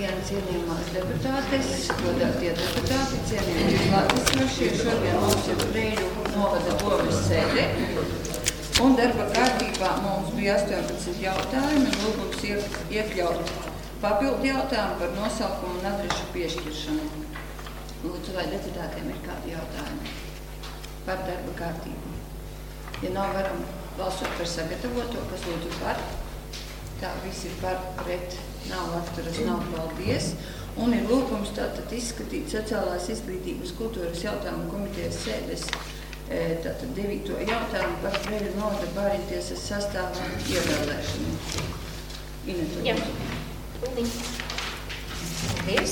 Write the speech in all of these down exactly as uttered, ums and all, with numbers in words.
Labdien, cienījumās deputātes, godātie deputāti, cienījumās klātesošie. Šodien mums ir Preļu novada domes sēde, un darba kārtībā mums bija astoņpadsmit jautājumi, un lūgums iekļaut papildu jautājumu par nosaukumu un adrešu piešķiršanu. Lūdzu, vai deputātiem ir kādi jautājumi par darba kārtību? Ja nav, varam balsot par sagatavoto, kas lūdzu par. Tā visi par, pret, nav atturas, nav paldies. Un ir lūgums tātad izskatīt sociālās izglītības kultūras jautājumu komitejas sēdes tātad devīto jautājumu par Preļu novada bāriņtiesas sastāvā ievēlēšanu. Inetu. Jā, paldies. Paldies.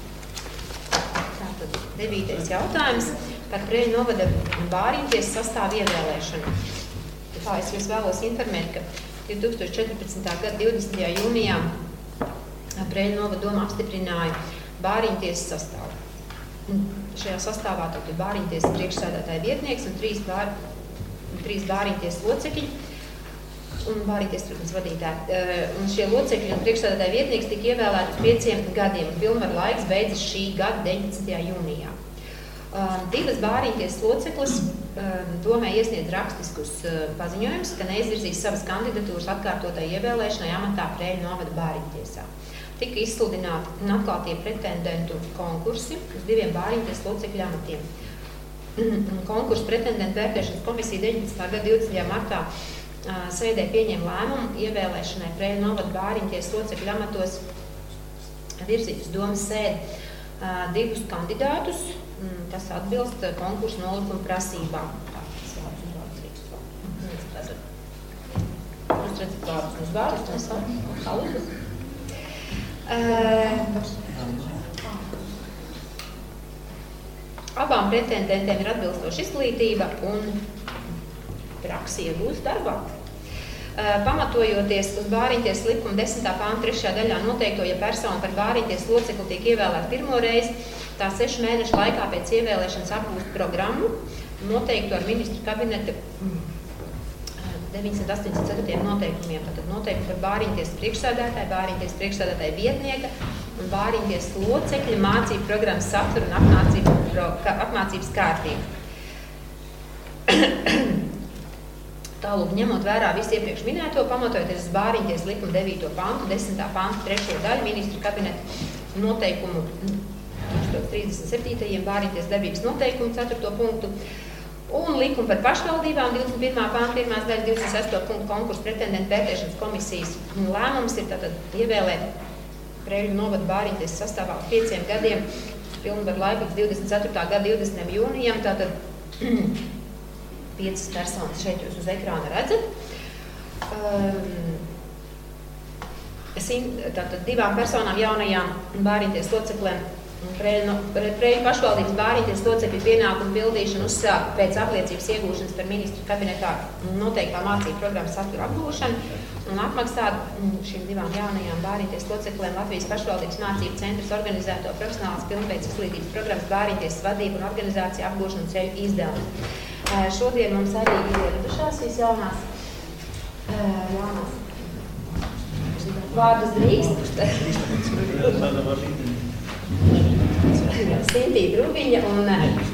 Tātad devītais jautājums par Preļu novada bāriņtiesas sastāvu ievēlēšanu. Tā es jūs vēlos informēt, ka divi tūkstoši četrpadsmitā gada divdesmitajā jūnijā Preļu novada doma apstiprināja bāriņtiesas sastāvu. Šajā sastāvā tad ir bāriņtiesas priekšsēdētāja vietnieks un trīs, bār, trīs bāriņtiesas locekļi un bāriņtiesas, protams, vadītāji. Un šie locekļi un priekšsēdētāja vietnieks tika ievēlēti uz pieciem gadiem. Pilnvaru laiks beidzas šī gada deviņpadsmitajā jūnijā. Divas bāriņtiesas loceklis domē iesniedz rakstiskus paziņojumus, ka neizvirzīs savas kandidatūras atkārtotai ievēlēšanai amatā Preļu novada bāriņtiesā. Tika izsludināti un atklātie pretendentu konkursi uz diviem bāriņtiesas locekļu amatiem. Konkursu pretendentu vērtēšanas komisija deviņpadsmitā gada divdesmitajā martā sēdē pieņēma lēmumu ievēlēšanai Preļu novada bāriņtiesas locekļu amatos virzīt uz domas sēdi divus kandidātus, kas atbilst konkursu nolikuma prasībām. Jūs redzat vārdus un vārdus, mēs saludu. Abām pretendentiem ir atbilstoša izglītība un praksi iegūst darbā. Pamatojoties uz bāriņtiesas likuma desmitā panta trešajā daļā noteikto, ja persona par bāriņtiesas locekli tiek ievēlēta pirmo reizi, tā sešu mēnešu laikā pēc ievēlēšanas apgūst programmu, noteiktu ar ministru kabineta deviņsimt astoņdesmit ceturtajiem noteikumiem. Tātad noteikti par bāriņtiesas priekšsēdētāju, bāriņtiesas priekšsēdētāju vietnieka un bāriņtiesas locekļa mācību programmas saturu un apmācību, apmācības kārtību. Tālūk, ņemot vērā visu iepriekš minēto, pamatojoties uz bāriņtiesas likuma devīto pantu, desmitā pantu, trešo daļu ministru kabineta noteikumu tūkstoš trīsdesmit septītajiem bāriņtiesas darbības noteikumu ceturto punktu un likumu par pašvaldībām divdesmit pirmā panta pirmās daļas divdesmit sesto punktu konkursu pretendentu vērtēšanas komisijas lēmums ir tātad ievēlēt Preļu novada bāriņtiesas sastāvā uz pieciem gadiem pilnvaru laiku līdz divdesmit ceturtā gada divdesmitajam jūnijam, tātad piecas personas šeit jūs uz ekrāna redzat. Tātad divām personām jaunajām bāriņtiesas locekļiem Preļu pašvaldības bāriņtiesas locekļu pienākumu pildīšanu uzsāk pēc apliecības iegūšanas par ministru kabinetā noteiktā mācību programmas satura apgūšanu un apmaksāt šīm divām jaunajām bāriņtiesas locekļiem Latvijas pašvaldības mācību centrs organizēto profesionālās pilnveids izglītības programmas bāriņtiesas vadību un organizāciju apgūšanu ceļu izdevumu. Šodien mums arī ir ieradušās šīs jaunās, jaunās vārdus drīkst. Sintī Drubiņa un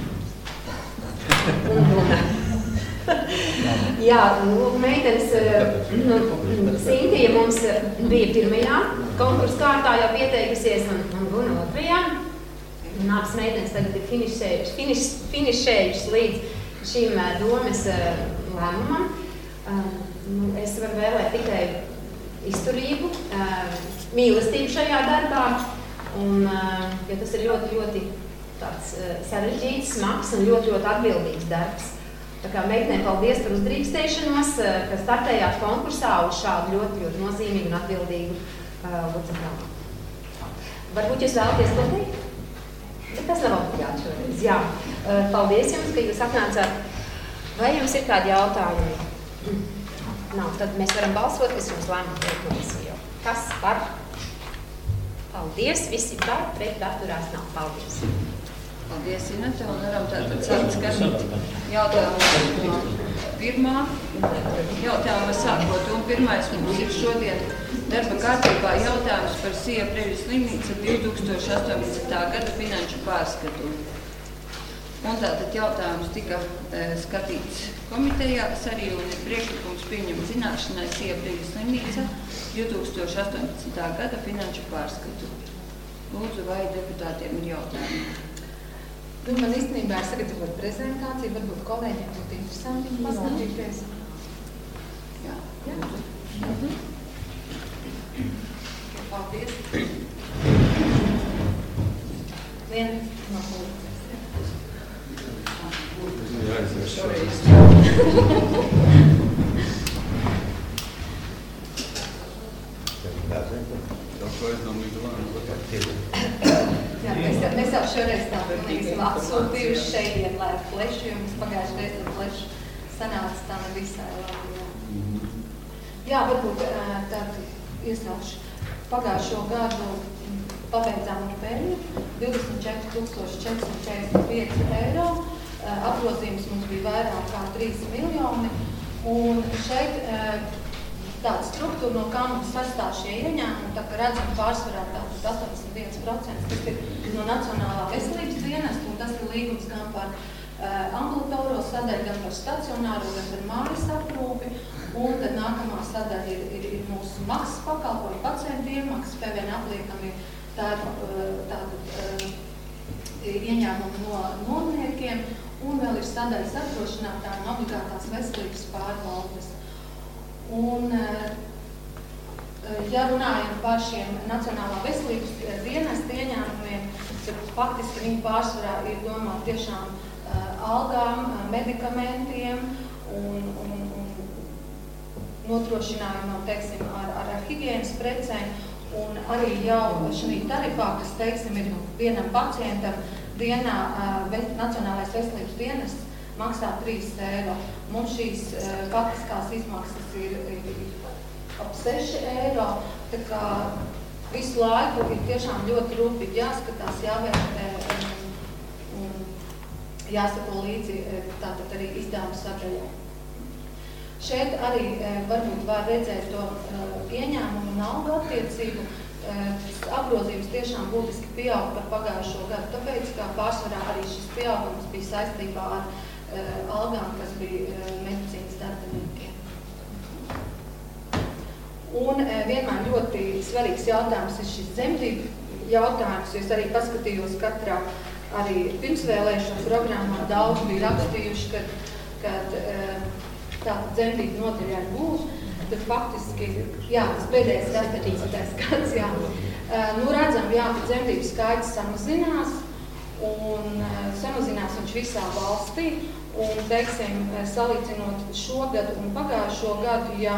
Bruna. Jā, lūk, meitenes, Sintija mums bija pirmajā konkursu kārtā jau pieteikusies un, un Bruna otrajā. Un abas meitenes tagad ir finišējušas finiš, finišējušas līdz šīm domes lēmumam. Es varu vēlēt tikai izturību, mīlestību šajā darbā, un, jo tas ir ļoti, ļoti tāds sarežģīts, smags un ļoti, ļoti atbildīgs darbs. Tā kā meitenēm paldies par uzdrīkstēšanos, ka startējāt konkursā uz šādu ļoti, ļoti nozīmīgu un atbildīgu locekļu. Varbūt jūs vēlaties to teikt? Tas nav obligāti šoreiz. Jā. Paldies jums, ka jūs atnācāt. Vai jums ir kādi jautājumi? Nav, tad mēs varam balsot, kas jums lēmumu pret komisiju. Kas par? Paldies, visi par, pret atturās nav. Paldies. Paldies, Inete, un varam tātad sākt skatīt jautājumu no pirmā jautājuma sākot. Un pirmais mums ir šodien darba kārtībā jautājums par Sija Preļas slimnīca divi tūkstoši astoņpadsmitā gada finanšu pārskatu. Un tātad jautājums tika e, skatīts komitejās arī un ir priekšlikums pieņemt zināšanai Sija Preļas slimnīca divi tūkstoši astoņpadsmitā gada finanšu pārskatu. Lūdzu, vai deputātiem ir jautājumi? Nu, man īstenībā ir sagatavot prezentāciju, varbūt kolēģiem būtu interesanti pastāstīties. Jā. Jā. Mhm. Paldies. Viena no polices. Jā, es esmu šoreiz. Jā, mēs, jau, mēs jau šoreiz tā esam atsūtījuši šeit, lai ar flešu, jo mums pagājuši reiz ar flešu sanāca tā nevisai labi. Jā, jā varbūt tad iesākšu. Pagājušo gadu pabeidzām ar peļņu divdesmit četri tūkstoši četri simti četrdesmit pieci eiro. Apgrozījums mums bija vairāk kā trīs miljoni. Un šeit tāda struktūra, no kā mums sastāv šie ieņēmumi, tā kā redzam pārsvarā tātad astoņdesmit viens procents, tas ir no Nacionālā veselības dienesta, un tas ir līgums gan par uh, ambulatorā sadaļu, gan par stacionāro, gan par mājas aprūpi, un tad nākamā sadaļa ir, ir, ir mūsu maksas pakalpojumu, pacientu iemaksas, P V N apliekami, tā ir uh, tātad uh, ieņēmumi no noniekiem, un vēl ir sadaļas apdrošinātāji un obligātās veselības pārvaldes. Un, ja runājam par šiem Nacionālā veselības dienesta ieņēmumiem, tad faktiski viņi pārsvarā ir domāti tiešām uh, algām, medikamentiem un, un, un nodrošinājumam, teiksim, ar, ar, ar higienas precēm. Un arī jau šī tarifā, kas, teiksim, ir vienam pacientam dienā uh, Nacionālais veselības dienests, maksā trīs eiro. Mums šīs uh, faktiskās izmaksas ir, ir, ir ap seši eiro. Tā kā visu laiku ir tiešām ļoti rūpīgi jāskatās, jāvērtē un, un jāsako līdzi tātad arī izdevumu sadaļai. Šeit arī uh, varbūt var redzēt to uh, ieņēmumu un algu attiecību. Uh, apgrozījums tiešām būtiski pieaug par pagājušo gadu, tāpēc, kā pārsvarā arī šis pieaugums bija saistībā ar algām, kas bija medicīnas darbiniekiem. Un vienmēr ļoti svarīgs jautājums ir šis dzemdību jautājums, jo es arī paskatījos katrā arī pirmsvēlēšanu programmā daudz bija rakstījuši, kad, kad tā dzemdību nodaļai būs, tad faktiski, jā, tas pēdējais ir astoņdesmitais gads, jā. Nu, redzam, jā, ka dzemdību skaits samazinās, un samazinās viņš visā valstī. Un, teiksim, salīdzinot šo gadu un pagājušo gadu, ja,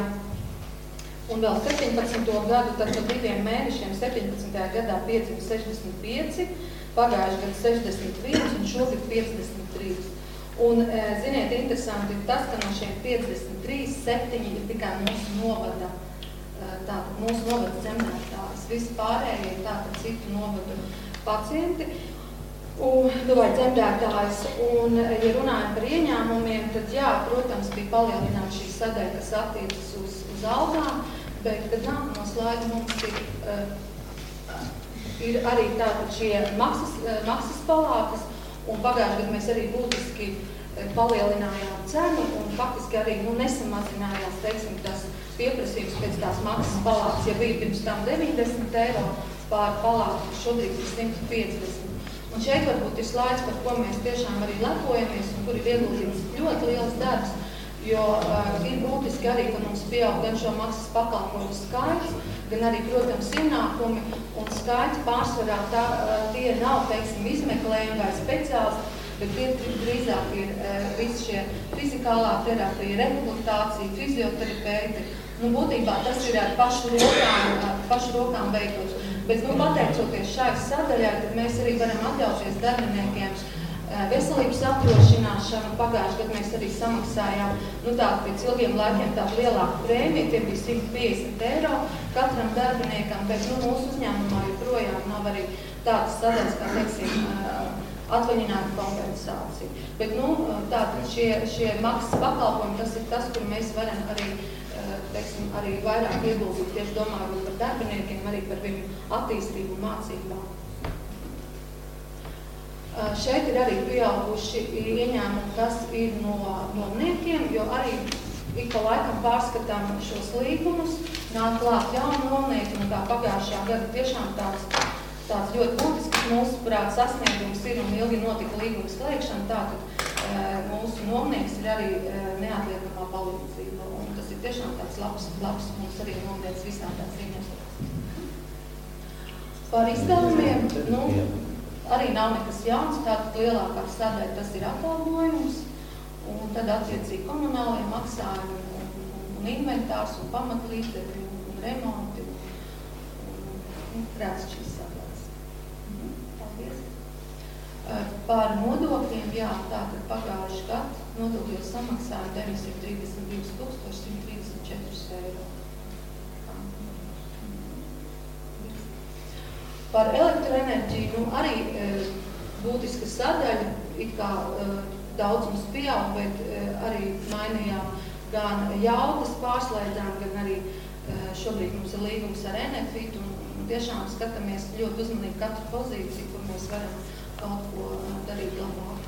un vēl septiņpadsmito gadu, tad par diviem mēnešiem septiņpadsmitajā gadā piedzima sešdesmit pieci, pagājuši gadu sešdesmit viens un šogad piecdesmit trīs. Un, ziniet, interesanti ir tas, ka no šiem piecdesmit trīs, septiņi ir tikai mūsu novada, tātad mūsu novada dzemdētājs. Visi pārējie ir tātad citu novadu pacienti. Un, nu, vai dzemdētājs, un, ja runājam par ieņēmumiem, tad jā, protams, bija palielināta šī sadaļa, kas attiecas uz, uz algām, bet, kad nākamo slaidu mums ir, uh, ir arī tātad šie maksas, uh, maksas palātas, un pagājuši gadu mēs arī būtiski uh, palielinājām cenu, un faktiski arī, nu, nesamazinājās, teiksim, tas pieprasījums pēc tās maksas palātas, ja bija pirms tam deviņdesmit eiro pār palātu, šodien ir simt piecdesmit. Un šeit varbūt ir slaids, par ko mēs tiešām arī lepojamies un kur ir ieguldīts ļoti liels darbs, jo uh, ir būtiski arī, ka mums pieaug gan šo maksas pakalpojumu skaits, gan arī, protams, ienākumi un skaits pārsvarā tā, uh, tie nav, teiksim, izmeklējumi vai speciālisti, bet tie drīzāk ir uh, visi šie fizikālā terapija, rehabilitācija, fizioterapeiti. Nu, būtībā tas ir ar pašu rokām, ar pašu rokām veikot. Bet, nu, pateicoties šai sadaļai, tad mēs arī varam atļauties darbiniekiem veselības apdrošināšanu. Pagājuši gadu mēs arī samaksājām, nu, tā, pēc ilgiem laikiem tādu lielāku prēmiju, tie bija simt piecdesmit eiro katram darbiniekam, bet, nu, mūsu uzņēmumā joprojām nav arī tādas sadaļas, kā, teiksim, atvaļinājumu kompensāciju. Bet, nu, tātad šie, šie maksas pakalpojumi, tas ir tas, kur mēs varam arī, teiksim, arī vairāk ieguldīt, tieši domājot par darbiniekiem, arī par viņu attīstību un mācībām. Šeit ir arī pieauguši ieņēmumi, kas ir no nomniekiem, jo arī ik pa laikam pārskatām šos līgumus, nāk klāt jauni nomnieki, un kā pagājušajā gada tiešām tāds, tāds ļoti būtisks mūsu prāt sasniegums ir un ilgi notika līguma slēgšana, tātad mūsu nomnieks ir arī neatliekamā palīdzība, un tas ir tiešām tāds labs, labs mums arī nomnieks visām tās ziņas. Par izdevumiem, nu, arī nav nekas jauns, tātad lielākā sadaļa tas ir atalgojums, un tad attiecīgi komunālie maksājumi, un, un, un inventārs, un pamatlīdzekļi, un, un remonti, un, un, un redz šīs sadaļas. Paldies. Par nodokļiem, jā, tātad pagājuši gadu nodokļos samaksāja deviņsimt trīsdesmit divi tūkstoši simt trīsdesmit četri eiro. Par elektroenerģiju, nu, arī e, būtiska sadaļa, it kā e, daudz mums pieaug, bet e, arī mainījām gan jaudas pārslēdzām, gan arī e, šobrīd mums ir līgums ar Enefit, un, un tiešām skatāmies ļoti uzmanīgi katru pozīciju, kur mēs varam kaut ko darīt labāk.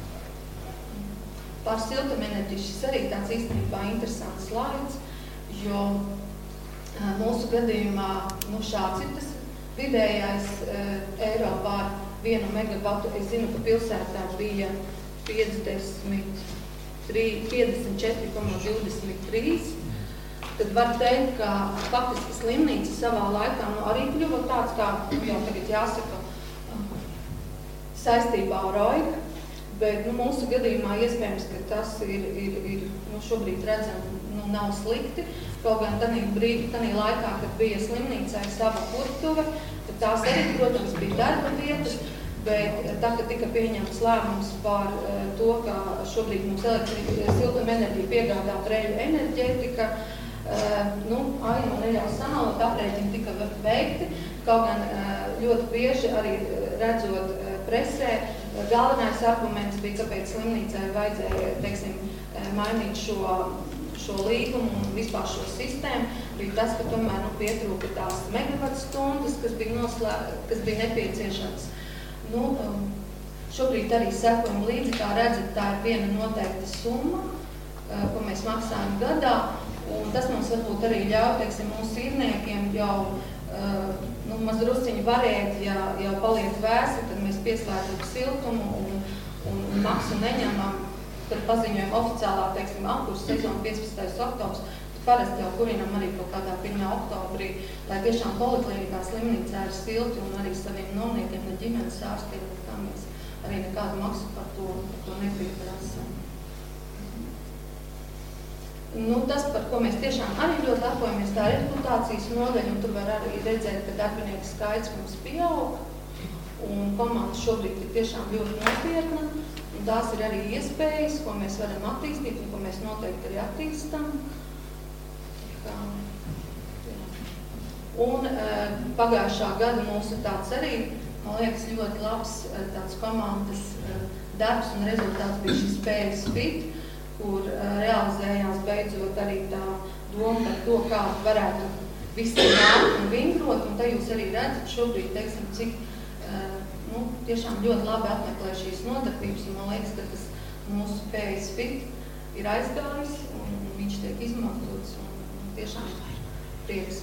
Par siltumenerģiju šis arī tāds īstenībā interesants slaids, jo e, mūsu gadījumā, nu, šāds ir tas vidējais e, eiro pār vienu megavatu. Es zinu, ka pilsētā bija piecdesmit četri komats divdesmit trīs. Tad var teikt, ka faktiski slimnīca savā laikā nu, arī kļuva tāds, kā jau tagad jāsaka, saistībā ar Roigu, bet nu, mūsu gadījumā iespējams, ka tas ir, ir, ir nu, šobrīd redzam, nu, nav slikti. Kaut gan tanī brīdī, tanī laikā, kad bija slimnīcai sava kurtuve, tad tās arī, protams, bija darba vietas, bet tā, kad tika pieņemts lēmums par uh, to, ka šobrīd mums siltumenerģija piegādā Preļu enerģētika, uh, nu, Aina man neļaus sanalot, aprēķini tika veikti, kaut gan uh, ļoti bieži arī redzot uh, presē, uh, galvenais arguments bija, kāpēc slimnīcai vajadzēja, teiksim, uh, mainīt šo šo līgumu un vispār šo sistēmu, bija tas, ka tomēr nu, pietrūka tās megavatstundas, kas bija, noslē, kas bija nepieciešams. Nu, šobrīd arī sekojam līdzi, kā redzat, tā ir viena noteikta summa, ko mēs maksājam gadā, un tas mums varbūt arī ļauj, teiksim, mūsu īrniekiem jau nu, maz drusciņu varēt, ja jau paliek vēsi, tad mēs pieslēdzam siltumu un, un, un maksu neņemam. Kad paziņojam oficiālā, teiksim, apkursu sezonu piecpadsmitais oktobrs, parasti jau kurinam arī kaut kādā pirmā oktobrī, lai tiešām poliklinikā slimnīcā ir silti un arī saviem nomniekiem, ne ģimenes ārstiem, kā mēs arī nekādu maksu par to, par to nepieprasam. Nu, tas, par ko mēs tiešām arī ļoti lepojamies, tā reputācijas nodaļa, un tur var arī redzēt, ka darbinieku skaits mums pieaug, un komanda šobrīd ir tiešām ļoti nopietna. Un tās ir arī iespējas, ko mēs varam attīstīt un ko mēs noteikti arī attīstam. Kā, un e, pagājušā gada mūsu tāds arī, man liekas, ļoti labs tāds komandas e, darbs un rezultāts bija šis P S Fit, kur e, realizējās beidzot arī tā doma par to, kā varētu visi nākt un vingrot. Un te jūs arī redzat šobrīd, teiksim, cik nu, tiešām ļoti labi apmeklē šīs nodarbības, un man liekas, ka tas mūsu P S Fit ir aizgājis, un viņš tiek izmantots, un tiešām prieks.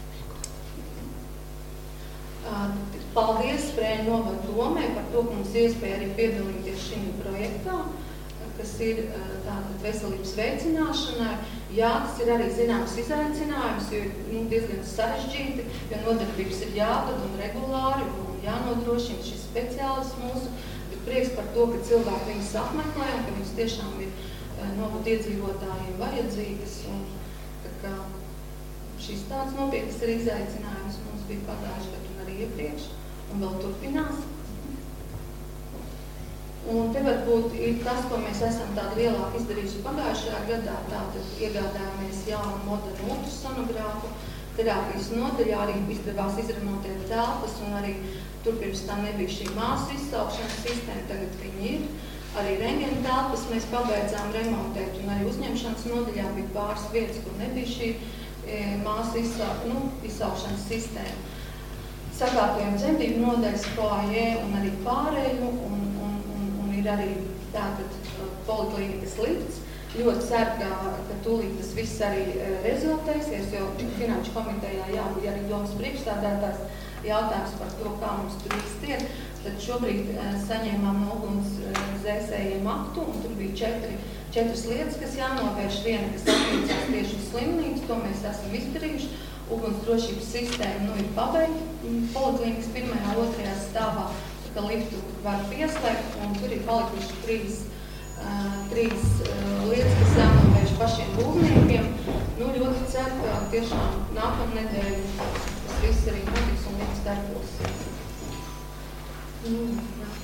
Paldies Preļu novadu domē par to, ka mums iespēja arī piedalīties šim projektā, kas ir tātad veselības veicināšanai. Jā, tas ir arī zināms izaicinājums, jo nu, diezgan sarežģīti, jo nodarbības ir jādod un regulāri, un jānodrošina šis speciālists mūsu, bet prieks par to, ka cilvēki viņus apmeklē un ka viņus tiešām ir novadu iedzīvotājiem vajadzīgas. Un, ka šis tāds nopietnas ir izaicinājums mums bija pagājuši gadu un arī iepriekš, un vēl turpinās. Un te varbūt ir tas, ko mēs esam tādu lielāku izdarījuši pagājušajā gadā, tātad iegādājāmies jaunu modernu ultrasonogrāfu, terapijas nodaļā arī izdevās izremontēt telpas, un arī tur pirms tam nebija šī māsu izsaukšanas sistēma, tagad viņi ir. Arī rentgena telpas mēs pabeidzām remontēt, un arī uzņemšanas nodaļā bija pāris vietas, kur nebija šī e, māsu izsau, nu, izsaukšanas sistēma. Sakārtojam dzemdību nodaļas foajē un arī pārēju, un, un, un, un ir arī tātad poliklīnikas lifts. Ļoti ceru, ka, ka tūlīt tas viss arī e, rezultēsies, jo Finanšu komitejā jābūt arī domas priekšstādātājs jautājums par to, kā mums tur īsti ir. Tad šobrīd e, saņēmām no uguns e, zēsējiem aktu, un tur bija četri, četras lietas, kas jānovērš. Viena, kas attiecās tieši uz slimnīcu, to mēs esam izdarījuši. Uguns drošības sistēma nu, ir pabeigta poliklīnikas pirmajā, otrajā stāvā, ka liftu var pieslēgt, un tur ir palikuši trīs, uh, trīs uh, lietas, kas jānovērš pašiem būvniekiem. Nu, ļoti ceru, ka tiešām nākamnedēļ tas viss arī notiks un līdz darbosies. Mm,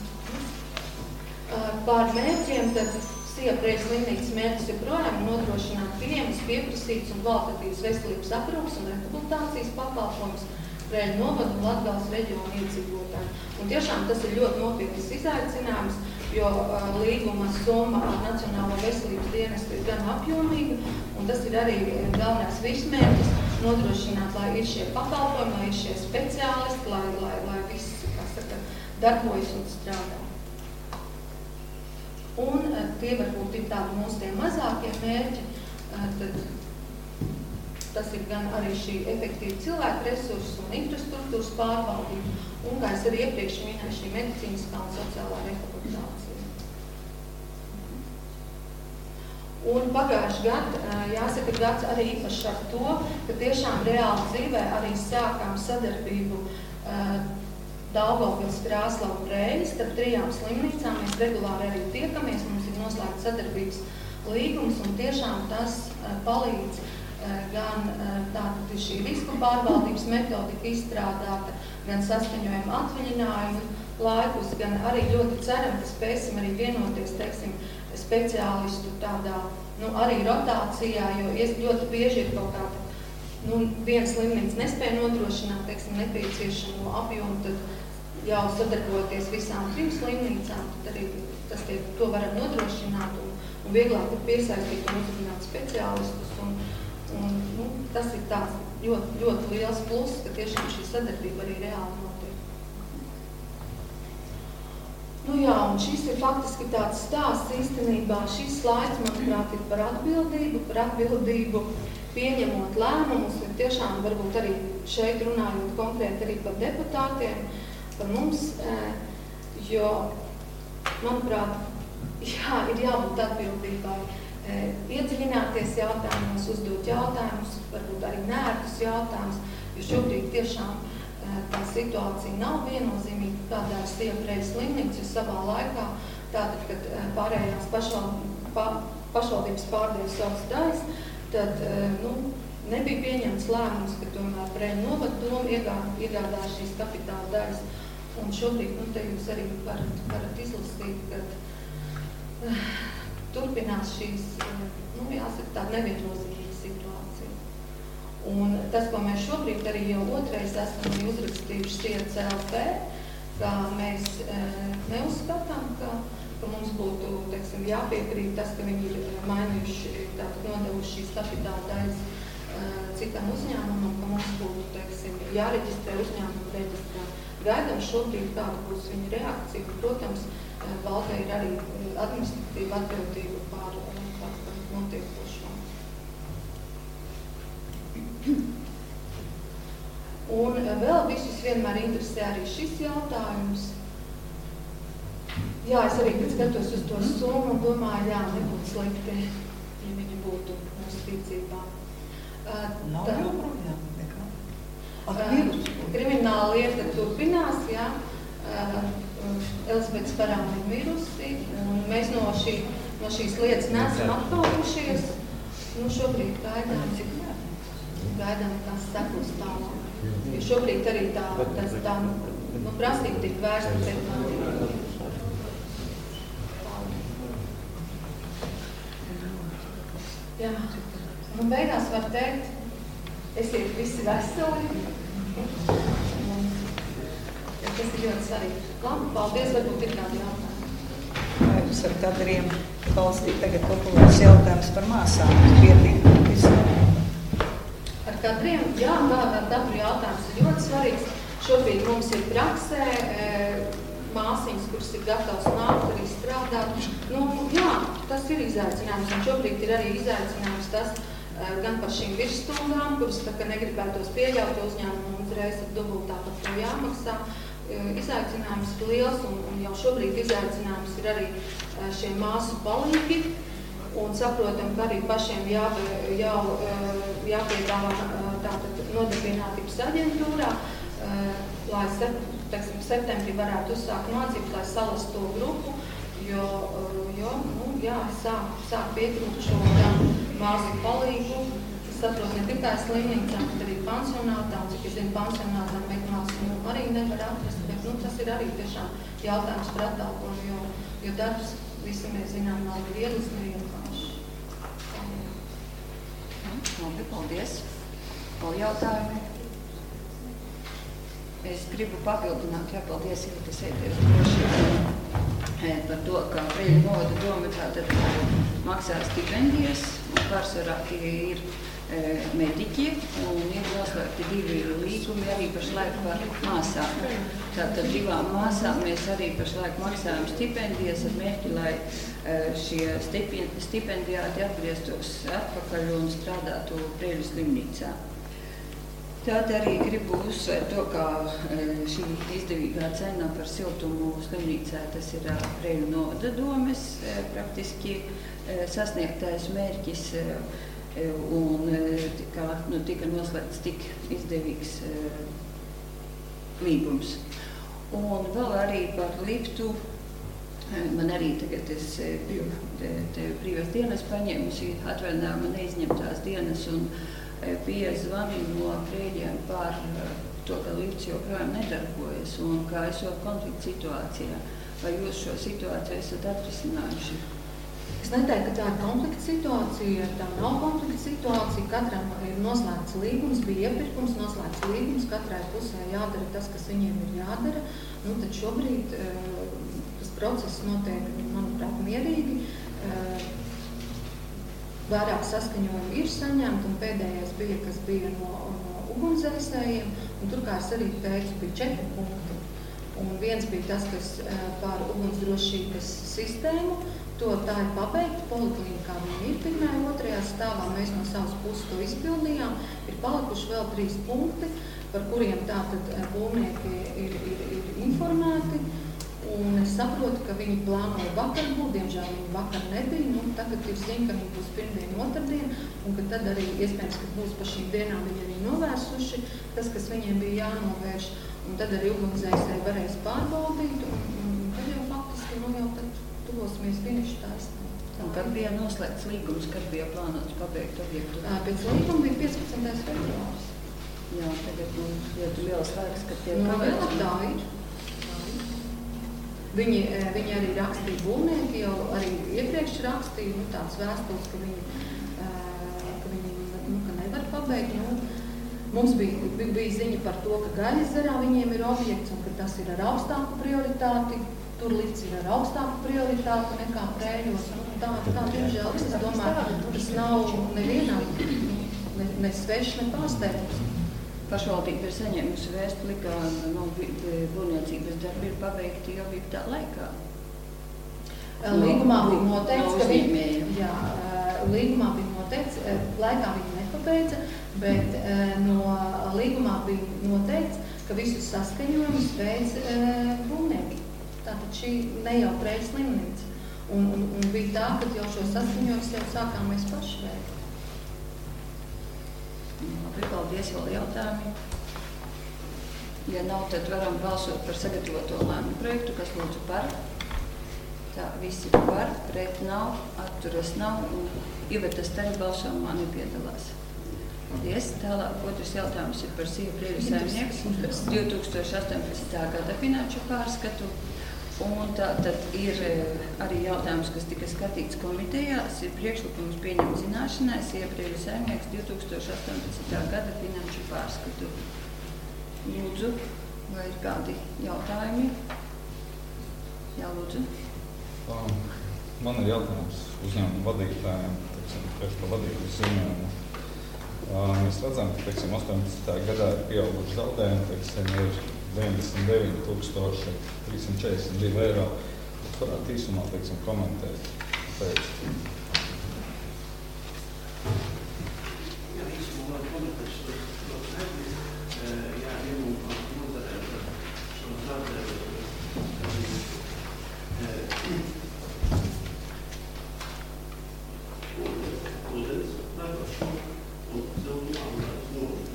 uh, pār mērķiem, tad Sieprēļu slimnīcas mērķis joprojām nodrošināt pieejamas, pieprasītas un kvalitatīvas veselības aprūpes un rehabilitācijas pakalpojumus Prēļu novada un Latgales reģionu iedzīvotājiem. Un tiešām tas ir ļoti nopietnas izaicinājums, jo uh, līguma summa ar Nacionālo veselības dienestu ir gan apjomīga, un tas ir arī galvenais virsmērķis nodrošināt, lai ir šie pakalpojumi, lai ir šie speciālisti, lai, lai, lai viss, kā saka, darbojas un strādā. Un tie varbūt ir tādi mūsu tie mazākie mērķi, tad tas ir gan arī šī efektīva cilvēku resursu un infrastruktūras pārvaldība, un, kā es arī iepriekš minēju, šī medicīniskā un sociālā rehabilitācija. Un pagājuši gadu, jāsaka, gads arī īpaši ar to, ka tiešām reāli dzīvē arī sākām sadarbību Daugavpils, Krāslava un Prēļas, starp trijām slimnīcām. Mēs regulāri arī tiekamies, mums ir noslēgts sadarbības līgums, un tiešām tas uh, palīdz uh, gan uh, tātad šī risku pārvaldības metodika izstrādāta, gan saskaņojuma atvaļinājumu laikus, gan arī ļoti ceram, ka spēsim arī vienoties, teiksim, speciālistu tādā, nu, arī rotācijā, jo ļoti bieži ir kaut kāda, nu, viena slimnīca nespēja nodrošināt, teiksim, nepieciešamo apjomu, tad jau sadarbojoties visām trim slimnīcām, tad arī tas tiek, to varam nodrošināt un, un vieglāk ir piesaistīt un uzrunāt speciālistus. Un, un, nu, tas ir tāds ļoti, ļoti liels pluss, ka tiešām šī sadarbība arī reāli notiek. Nu jā, un šis ir faktiski tāds stāsts īstenībā. Šis slaids, manuprāt, ir par atbildību, par atbildību pieņemot lēmumus, un tiešām varbūt arī šeit runājot konkrēti arī par deputātiem, par mums, jo, manuprāt, jā, ir jābūt atbildībai, iedziļināties jautājumos, uzdot jautājumus, varbūt arī neērtus jautājumus, jo šobrīd tiešām tā situācija nav viennozīmīga, kādā ir Sieprēļu slimnīca, jo savā laikā, tātad, kad pārējās pašvald, pa, pašvaldības pārdeva savas daļas, tad, nu, nebija pieņemts lēmums, ka tomēr Prēļu novada doma iegādā šīs kapitāla daļas. Un šobrīd, nu, te jūs arī varat, varat izlasīt, ka uh, turpinās šīs, uh, nu, jāsaka, tāda neviennozīmīga situācija. Un tas, ko mēs šobrīd arī jau otrais esam uzrakstījuši Sietas L P, ka mēs uh, neuzskatām, ka, ka mums būtu, teiksim, jāpiekrīt tas, ka viņi ir mainījuši, tātad nodevuši šīs kapitāla daļas uh, citam uzņēmumam, ka mums būtu, teiksim, jāreģistrē uzņēmumu reģistrā. Gaidām šobrīd, kāda būs viņa reakcija. Protams, valdē ir arī administratīva atbildība pār, pār, pār notiekošo. Un vēl visus vienmēr interesē arī šis jautājums. Jā, es arī, kad skatos uz to summu un domāju, jā, nebūtu slikti, ja viņi būtu mūsu rīcībā. Nav Tā, joprojām nekā. Krimināla lieta turpinās, jā. Elizabetes Parāna ir mirusi, un mēs no, šī, no šīs lietas neesam atpaukušies. Nu, šobrīd gaidām, gaidām, kas sekos tālāk. Jo šobrīd arī tā, tas, tā nu, prasība tik vērsta pret. Jā. Un beigās var teikt, esiet visi veseli. Tas ir ļoti svarīgi. Labi, paldies, varbūt ir kādi jautājumi. Vai jūs ar kadriem balstīt tagad populārs jautājums par māsām? Pietiek. Ar kadriem, jā, tā, ar kadru jautājums ir ļoti svarīgs. Šobrīd mums ir praksē māsiņas, kuras ir gatavas nākt, arī strādāt. Nu, jā, tas ir izaicinājums, un šobrīd ir arī izaicinājums tas gan par šīm virsstundām, kuras tā kā negribētos pieļaut uzņēmumu uzreiz ar dubultā par to jāmaksā. Izaicinājums ir liels, un, un jau šobrīd izaicinājums ir arī šie māsu palīgi, un saprotam, ka arī pašiem jā, jau jāpiedāvā tātad nodarbinātības aģentūrā, lai teiksim, septembrī varētu uzsākt mācības, lai salastu to grupu, jo, jo nu, jā, sāk, sāk pietrūkt šo jā, māsu palīgu. Es saprotu, ne tikai slimnīcām, bet arī pansionātām, cik es zinu, pansionātām meklās nu, arī nevar atrast, bet nu, tas ir arī tiešām jautājums par atalgojumu, jo, jo darbs, visi mēs zinām, nav viegls, nevienkārši. Labi, paldies. Vēl jautājumi? Es gribu papildināt, jā, paldies, ja tas ieties droši par to, ka Preļu novada doma tātad maksā stipendijas, un pārsvarā ir mediķi, un ir noslēgti divi līgumi arī pašlaik par māsām. Tātad divām māsām mēs arī pašlaik maksājam stipendijas ar mērķi, lai šie stipendijāti atgrieztos atpakaļ un strādātu Preļu slimnīcā. Tātad arī gribu uzsvērt to, ka šī izdevīgā cena par siltumu slimnīcā, tas ir Preļu novada domes praktiski sasniegtais mērķis, un kā, nu, tika noslēgts tik izdevīgs līgums. Un vēl arī par liftu, man arī tagad es biju brīvās dienas paņēmusi atvaļinājuma neizņemtās dienas, un bija zvani no Preļiem par to, ka lifts joprojām nedarbojas un kā esot konflikta situācijā. Vai jūs šo situāciju esat atrisinājuši? Es neteiktu, ka tā ir konflikta situācija, tā nav konflikta situācija. Katram ir noslēgts līgums, bija iepirkums, noslēgts līgums, katrai pusē jādara tas, kas viņiem ir jādara. Nu, tad šobrīd tas process notiek, manuprāt, mierīgi. Vairāk saskaņojumi ir saņemti, un pēdējais bija, kas bija no, no ugunsdzēsējiem, un tur, kā es arī teicu, bija četri punkti. Un viens bija tas, kas par ugunsdrošības sistēmu, to tā ir pabeigta, poliklinikā viņi ir pirmajā, otrajā stāvā, mēs no savas puses to izpildījām, ir palikuši vēl trīs punkti, par kuriem tātad būvnieki ir, ir, ir informēti. Un es saprotu, ka viņi plānoja vakar būt, diemžēl viņi vakar nebija, nu, tagad ir ziņa, ka viņi būs pirmdien, otrdien, un ka tad arī iespējams, ka būs pa šīm dienām viņi arī novērsuši tas, kas viņiem bija jānovērš, un tad arī ugunsdzēsēji varēs pārbaudīt, un, un tad jau faktiski, nu jau tad tuvosimies finišu taisnē. Un kad bija noslēgts līgums, kad bija plānots pabeigt objektu? Pēc līguma bija piecpadsmitais februāris. Jā, tagad nu, ļoti liels laiks, kad tiek nu, pabeigts. Tā ir. Viņi, viņi arī rakstīja būvnieki, jau arī iepriekš rakstīja nu, tāds vēstules, ka viņi, ka viņi nu, ka nevar pabeigt. Nu, mums bija, bija ziņa par to, ka Gaļaszarā viņiem ir objekts un ka tas ir ar augstāku prioritāti. Tur līdz ir ar augstāku prioritāti nekā Preļos. Nu, tā, tā, diemžēl, es domāju, tas nav nevienam ne, ne svešs, ne pārsteigums. Pašvaldība ir saņēmusi vēstuli, ka nu, būvniecības darbi ir pabeigti jau bija tā laikā. Līgumā bija no, noteikts, no ka viņi, jā, līgumā bija noteikts, laikā viņi nepabeidza, bet no līgumā bija noteikts, ka visus saskaņojumus veids būvnieki. Tātad šī ne jau Preļu slimnīca. Un, un, un bija tā, ka jau šo saskaņojumus jau sākām mēs paši veikt. Labi, paldies, vēl jautājumi. Ja nav, tad varam balsot par sagatavoto lēmumu projektu, kas lūdzu par. Tā, visi par, pret nav, atturas nav, un Iveta Staļa balsojumā nepiedalās. Paldies. Tālāk, otrs jautājums ir par Sīvu Preļu saimnieks divi tūkstoši astoņpadsmitā gada finanšu pārskatu. Un tā tad ir arī jautājums, kas tika skatīts komitejās, ir priekšlikums pieņemt zināšanai Siebrieļu saimnieks divi tūkstoši astoņpadsmitā gada finanšu pārskatu. Lūdzu, vai ir kādi jautājumi? Jā, lūdzu. Man ir jautājums uzņēmumu vadītājiem, teiksim, priekš par vadības ziņojumu. Mēs redzam, ka, teiksim, astoņpadsmitā gadā ir pieauguši zaudējumi, teiksim, ir deviņdesmit deviņi tūkstoši trīs simti četrdesmit divi eiro. Varētu īsumā, teiksim, komentēt. Pēc. Jā, īsumā var komentēt šo skaitlis. Jā, ņemam nozarē šo zaudējumu. Ūdens darbašanu un siltumā un nūdeni.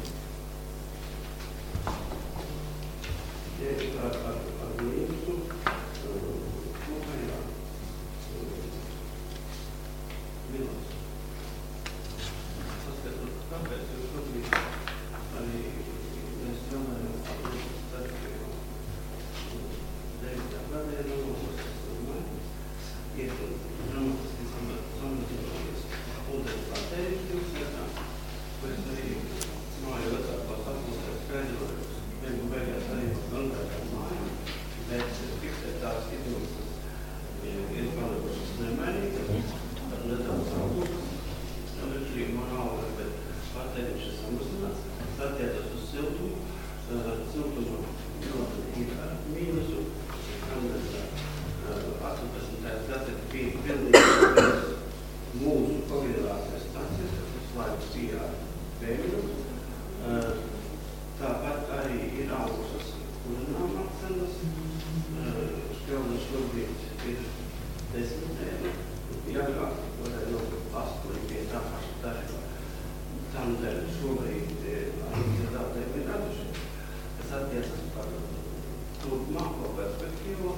Ar, ar, ar mīnusu, nu, kā jā, bilans. Paskatot, kāpēc jau šobrīd arī mēs runājam par starpību. devītā gadā nolūkas, ir dramatiski samazinājies ūdens patēriņš pilsētā, pēc arī māju vecākās atmosfēras skaidrojums. Beigu beigās arī kontaktām mājām, bet fiksētās izmaksas ir palikušas nemainīgas, ar nedaudz augstu, elektrība morāla, bet patēriņš ir samazināts, attiecas uz siltumu, siltumu ļoti ir ar mīnusu, astoņpadsmitais gads bija pilnīgi mūsu koordinācijas stācijas, kas laiks bija ar bēgļu. Tāpat arī ir augstas kurināmā cenas. Šķelnes šobrīd ir desmit eiro. Jāgrāk, varēja nopirkt astoņi pie tā paša tarifā. Tam dēļ šobrīd arī zaudējumi ir raduši, kas attiecas par turpmāko perspektīvu.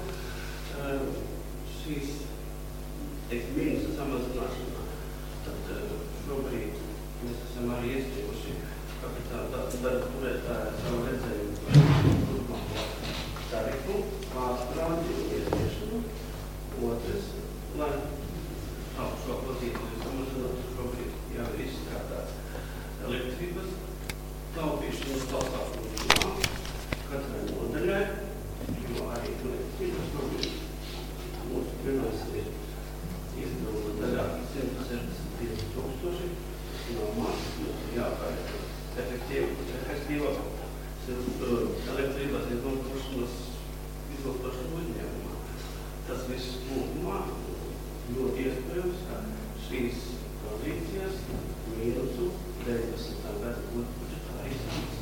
Šīs, teiksim, mīnusa samazināšanā, tad šobrīd mēs esam arī iestīguši kapitāla darba turētāja savu redzējumu par turpmāko tarifu, pārstrādi un ieviešanu. Otrs, lai šo pozīciju samazinātu, šobrīd jau ir izstrādāts elektrības taupīšanas pasākumā katrai nodaļai, jo arī elektrības šobrīd mūsu pirmais ir izdevuma daļā simt sešdesmit pieci tūkstoši, no mākslas mums ir jāpārēst efektīvāk elektrības izmantošanas izmantošanu uzņēmumā. Tas viss mūsumā ļoti iespējams, ka šīs pozīcijas mīnusu deviņdesmitā gada budžetā izsāks.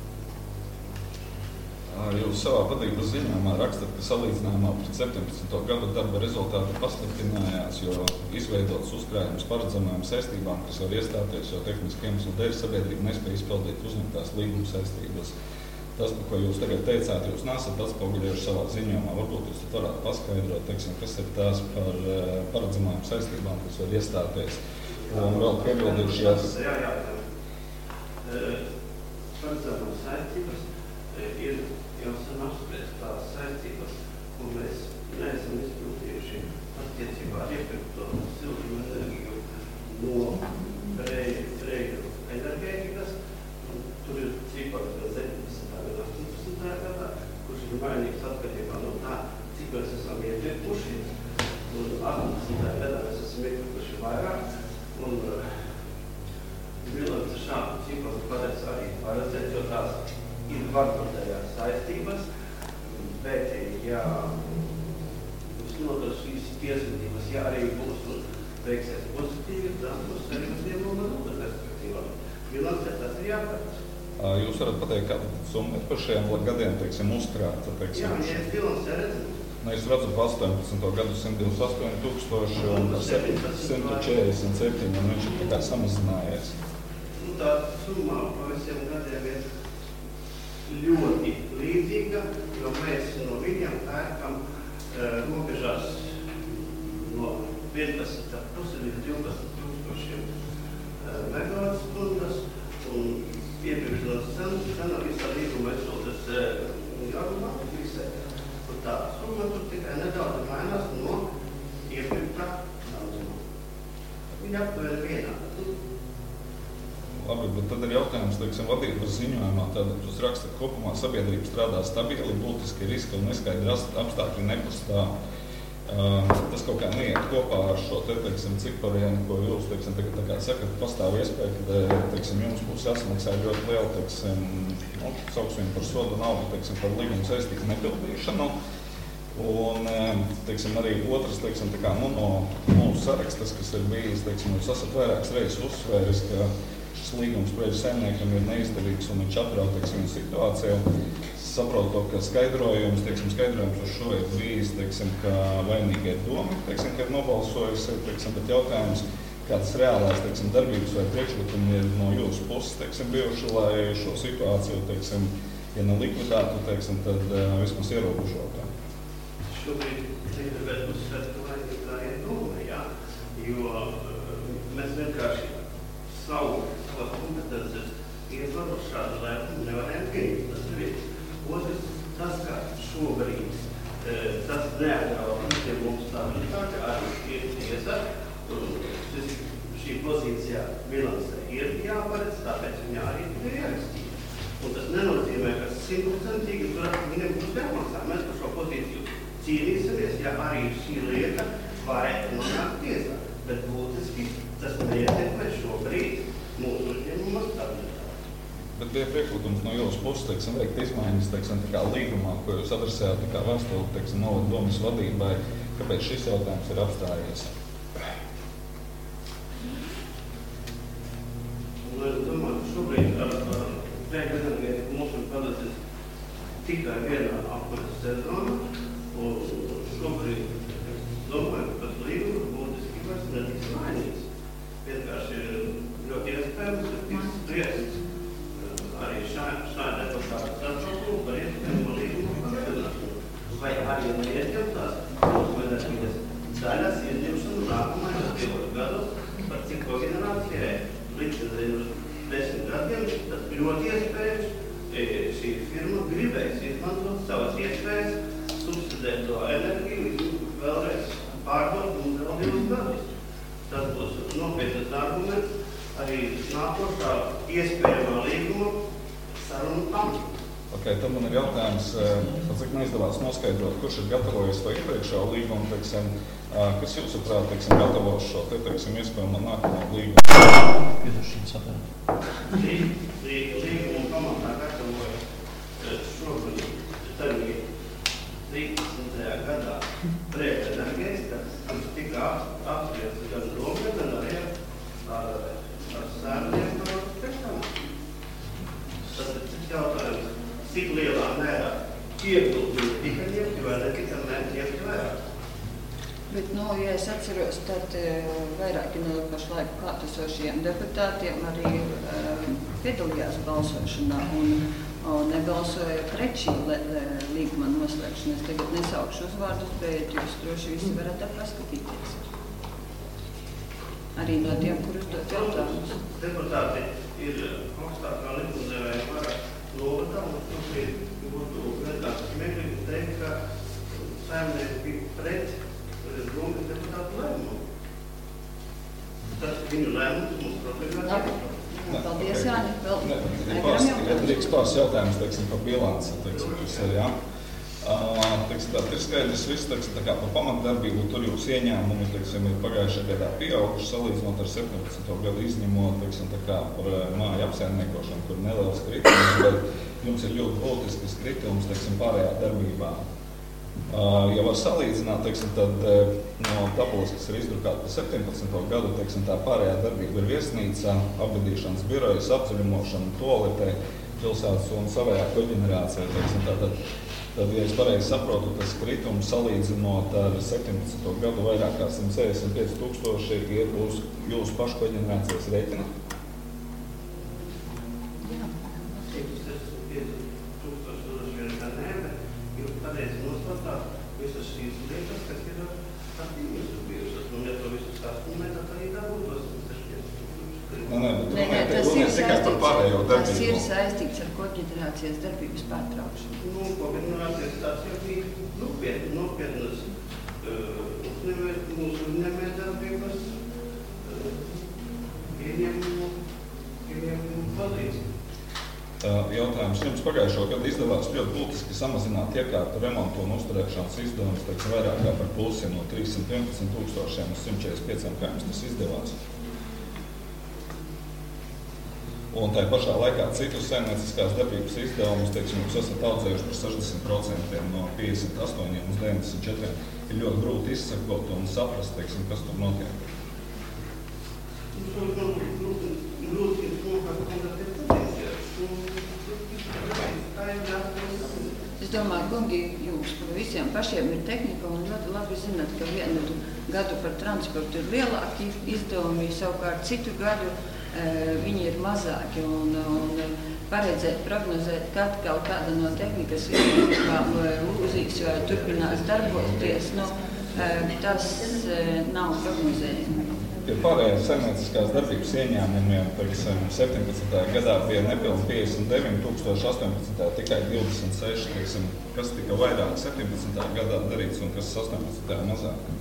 Jūs savā vadības ziņojumā rakstat, ka salīdzinājumā pret septiņpadsmito gadu darba rezultāti pasliktinājās, jo izveidotas uzkrājums paredzamajām saistībām, kas var iestāties, jo tehniski iemeslu dēļ sabiedrība nespēja izpildīt uzņemtās līguma saistības. Tas, par ko jūs tagad teicāt, jūs nesat atspoguļojuši savā ziņojumā. Varbūt jūs varētu paskaidrot, teiksim, kas ir tās par paredzamajām saistībām, kas var iestāties. Un vēl piebildījušies. Jā, jā, jā. Paredzamās saistības ir jau sen apspriest tās saistības, ko mēs neesam izpildījuši attiecībā ar iepirkto siltumu enerģiju no Reiļu enerģētikas. Tur ir cipars gan septiņpadsmitā gan astoņpadsmitā gadā, kurš ir mainīgs atkarībā no tā, cik mēs esam iepirkuši. Un astoņpadsmitā gadā mēs esam iepirkuši vairāk. Un bilance šādu ciparu paredz arī paredzēt, jo tās ir varbūt saistības, bet, ja mums nodrošinās šīs piesardības, ja arī būs un veiksies pozitīvi, tad būs arī uzņēmuma nulles perspektīvā. Bilancē tas ir jāpēc. Jūs varat pateikt, kāda summa ir par šiem gadiem, teiksim, uzkrāta, teiksim? Jā, ja es bilancē redzu. Nu, es redzu pa astoņpadsmito gadu simt divdesmit astoņi tūkstoši un simt četrdesmit septiņi, un viņš ir tā kā samazinājies. Nu, tā summa pa visiem gadiem ir ļoti līdzīga, jo mēs no viņiem pērkam uh, robežās no vienpadsmit pusi līdz divpadsmit tūkstošiem uh, megawatu stundas un iepirkšanas cena, cena visā līguma esotas uh, garumā visai. Un tā summa tur tikai jautājums, teiksim, vadības ziņojumā, tad jūs rakstat kopumā sabiedrība strādā stabili, būtiski riski un neskaidri apstākļi nepastāv. Uh, tas kaut kā neiet kopā ar šo te, teiksim, ciparienu, ko jūs, teiksim, tagad tā kā sakat, pastāv iespēja, ka, teiksim, jums būs jāsamaksā ļoti liela, teiksim, nu, sauksim par sodu naudu, teiksim, par līgumu saistību nepildīšanu. Un, teiksim, arī otrs, teiksim, tā kā, nu, no mūsu sarakstas, kas ir bijis, teiksim, jūs esat vairākas reizes uzsvēris, ka šis līgums priekš saimniekam ir neizdevīgs un viņš atrauj, teiksim, situāciju. Saprotu, ka skaidrojums, teiksim, skaidrojums uz šo ir bijis, teiksim, ka vainīgi ir doma, teiksim, ka ir nobalsojusi, teiksim, bet jautājums, kādas reālās, teiksim, darbības vai priekšlikumi ir no jūsu puses, teiksim, bijuši, lai šo situāciju, teiksim, ja ne likvidētu, teiksim, tad uh, vismaz ierobežotu. Šobrīd negribētu uzsvērt, ka vainīgi tā ir doma, jā, jo uh, mēs vienkārši savu, savas kompetences ietvaros šādu lēmumu nevarējām pieņemt, tas ir viens. Otrs, tas, ka šobrīd e, tas neatļauj uzņēmumu stabilitāti, arī ir tiesa, šis, šī pozīcijā bilansē ir jāparedz, tāpēc viņā arī ir jārakstīja. Un tas nenozīmē, ka simtprocentīgi tur viņam būs jāmaksā. Mēs par šo pozīciju cīnīsimies, ja arī šī lieta varētu nonākt tiesā. Bet būtiski tas neietekmē šobrīd mūsu uzņēmuma stabilitāti. Bet bija priekšlikums no jūsu puses, teiksim, veikt izmaiņas, teiksim, tā kā līgumā, ko jūs adresējāt, tā kā vēstuli, teiksim, novada domas vadībai, kāpēc šis jautājums ir apstājies? Un es domāju, ka šobrīd ar priekšlikuma mums ir palicis tikai viena apkuras sezona, un šobrīd es domāju, ka tas līgums būtiski vairs netiks mainīts. Vienkārši ļoti iespējams, ka tiks spriests arī šā deputāta satraukuma par iespējamo līgumu pagarināšanu. Vai arī neieņemtās mūsu enerģijas daļas ieņemšanu nākamajos divos gados, par cik kogenerācijai līdz desmit gadiem, tas ļoti iespējams šī firma gribēs izmantot savas iespējas subsidēt to enerģiju, vēlreiz pārdot un vēl divus gadus. Tas būs nopietnas arguments arī nākošā iespējamā līguma sarunu pamatu. Ok, tad man ir jautājums, cik neizdevās noskaidrot, kurš ir gatavojis to iepriekšējo līgumu, teiksim, kas jūsuprāt, teiksim, gatavos šo te, teiksim, iespējamo nākamo līgumu? Piedošana sapērā. Līgumu pamatā gatavoja šobrīd arī trīsdesmitajā gadā Prēvenergijas, kas tika apspriests gan domē, gan arī ar, ar sērniem par pēkšām. Tas ir cits jautājums, cik lielā mērā ieguldījumi tika ņemti vai netika ņemti vairāk. Bet, nu, ja es atceros, tad uh, vairāki no pašlaik klātesošajiem deputātiem arī uh, piedalījās balsošanā un, un nebalsoja pret šī līguma noslēgšanu. Es tagad nesaukšu uzvārdus, bet jūs droši visi varat paskatīties. Arī no tiem, kur uzdot jautājumus. Deputāti ir augstākā likumdevēja vara novadā, un šobrīd būtu vienkārši smieklīgi teikt, ka saimnieki bija pret domas deputātu lēmumu. Tas viņu lēmums mums problēmās. Paldies, Jāni. Vēl ir drīkst pāris jautājums, teiksim, par bilanci, teiksim, kas ir, jā. Uh, teiksim, tā ir skaidrs viss, teiksim, tā kā par pamatdarbību, tur jūs ieņēmumi, teiksim, ir pagājušajā gadā pieauguši, salīdzinot ar septiņpadsmito gadu izņemot, teiksim, tā kā par māju apsaimniekošanu, kur neliels kritums, bet jums ir ļoti būtisks kritums, teiksim, pārējā darbībā. Uh, ja var salīdzināt, teiksim, tad uh, no tabulas, kas ir izdrukāta par septiņpadsmito gadu, teiksim, tā pārējā darbība ir viesnīca, apbedīšanas birojas, apzaļumošana, toaletē, pilsētas un savējā koģenerācija, teiksim, tātad. Tad, ja es pareizi saprotu, tas kritums salīdzinot ar septiņpadsmito gadu vairāk kā simt sešdesmit pieci tūkstoši ir uz jūsu pašu koģenerācijas rēķina? Jā. sešdesmit pieci tūkstoši vienā nē, bet jūs pareizi nostatāt visas šīs lietas, kas ir aktīvas bijušas. Un, ja to visu saskumē, tad arī dabūtos sešdesmit pieci tūkstoši. Nē, nē, bet Nē, nē, tas ir tikai par pārējo saistīts, tas ir darbību. saistīts ar koģenerācijas darbības pārtraukšanu. Nu, koģenerācijas tāds jau bija nopietnas, nopietnas uh, uzņēmēs, mūsu uzņēmēs darbības uh, ieņēmumu, ieņēmumu pozīciju. Jautājums jums pagājušo gadu izdevās ļoti būtiski samazināt iekārtu remontu un uzturēšanas izdevumus, teiksim, vairāk kā par pusi no trīssimt vienpadsmit tūkstošiem uz simt četrdesmit pieciem, kā jums tas izdevās. Un tā pašā laikā citus saimnieciskās darbības izdevumus, teiksim, jūs esat audzējuši par sešdesmit procentiem no piecdesmit astoņiem uz deviņdesmit četriem. Ir ļoti grūti izsekot un saprast, teiksim, kas tur notiek. Es domāju, kungi, jums visiem pašiem ir tehnika un ļoti labi zināt, ka vienu gadu par transportu ir lielāki izdevumi, savukārt citu gadu e, viņi ir mazāki un, un paredzēt, prognozēt, kad kaut kāda no tehnikas vienībām lūzīs vai turpinās darboties, nu, e, tas e, nav prognozējumi. Pie pārējiem saimnieciskās darbības ieņēmumiem, teiksim, septiņpadsmitajā gadā bija nepilni piecdesmit deviņi tūkstoši, astoņpadsmitajā tikai divdesmit seši, teiksim, kas tika vairāk septiņpadsmitajā gadā darīts un kas astoņpadsmitajā mazāk.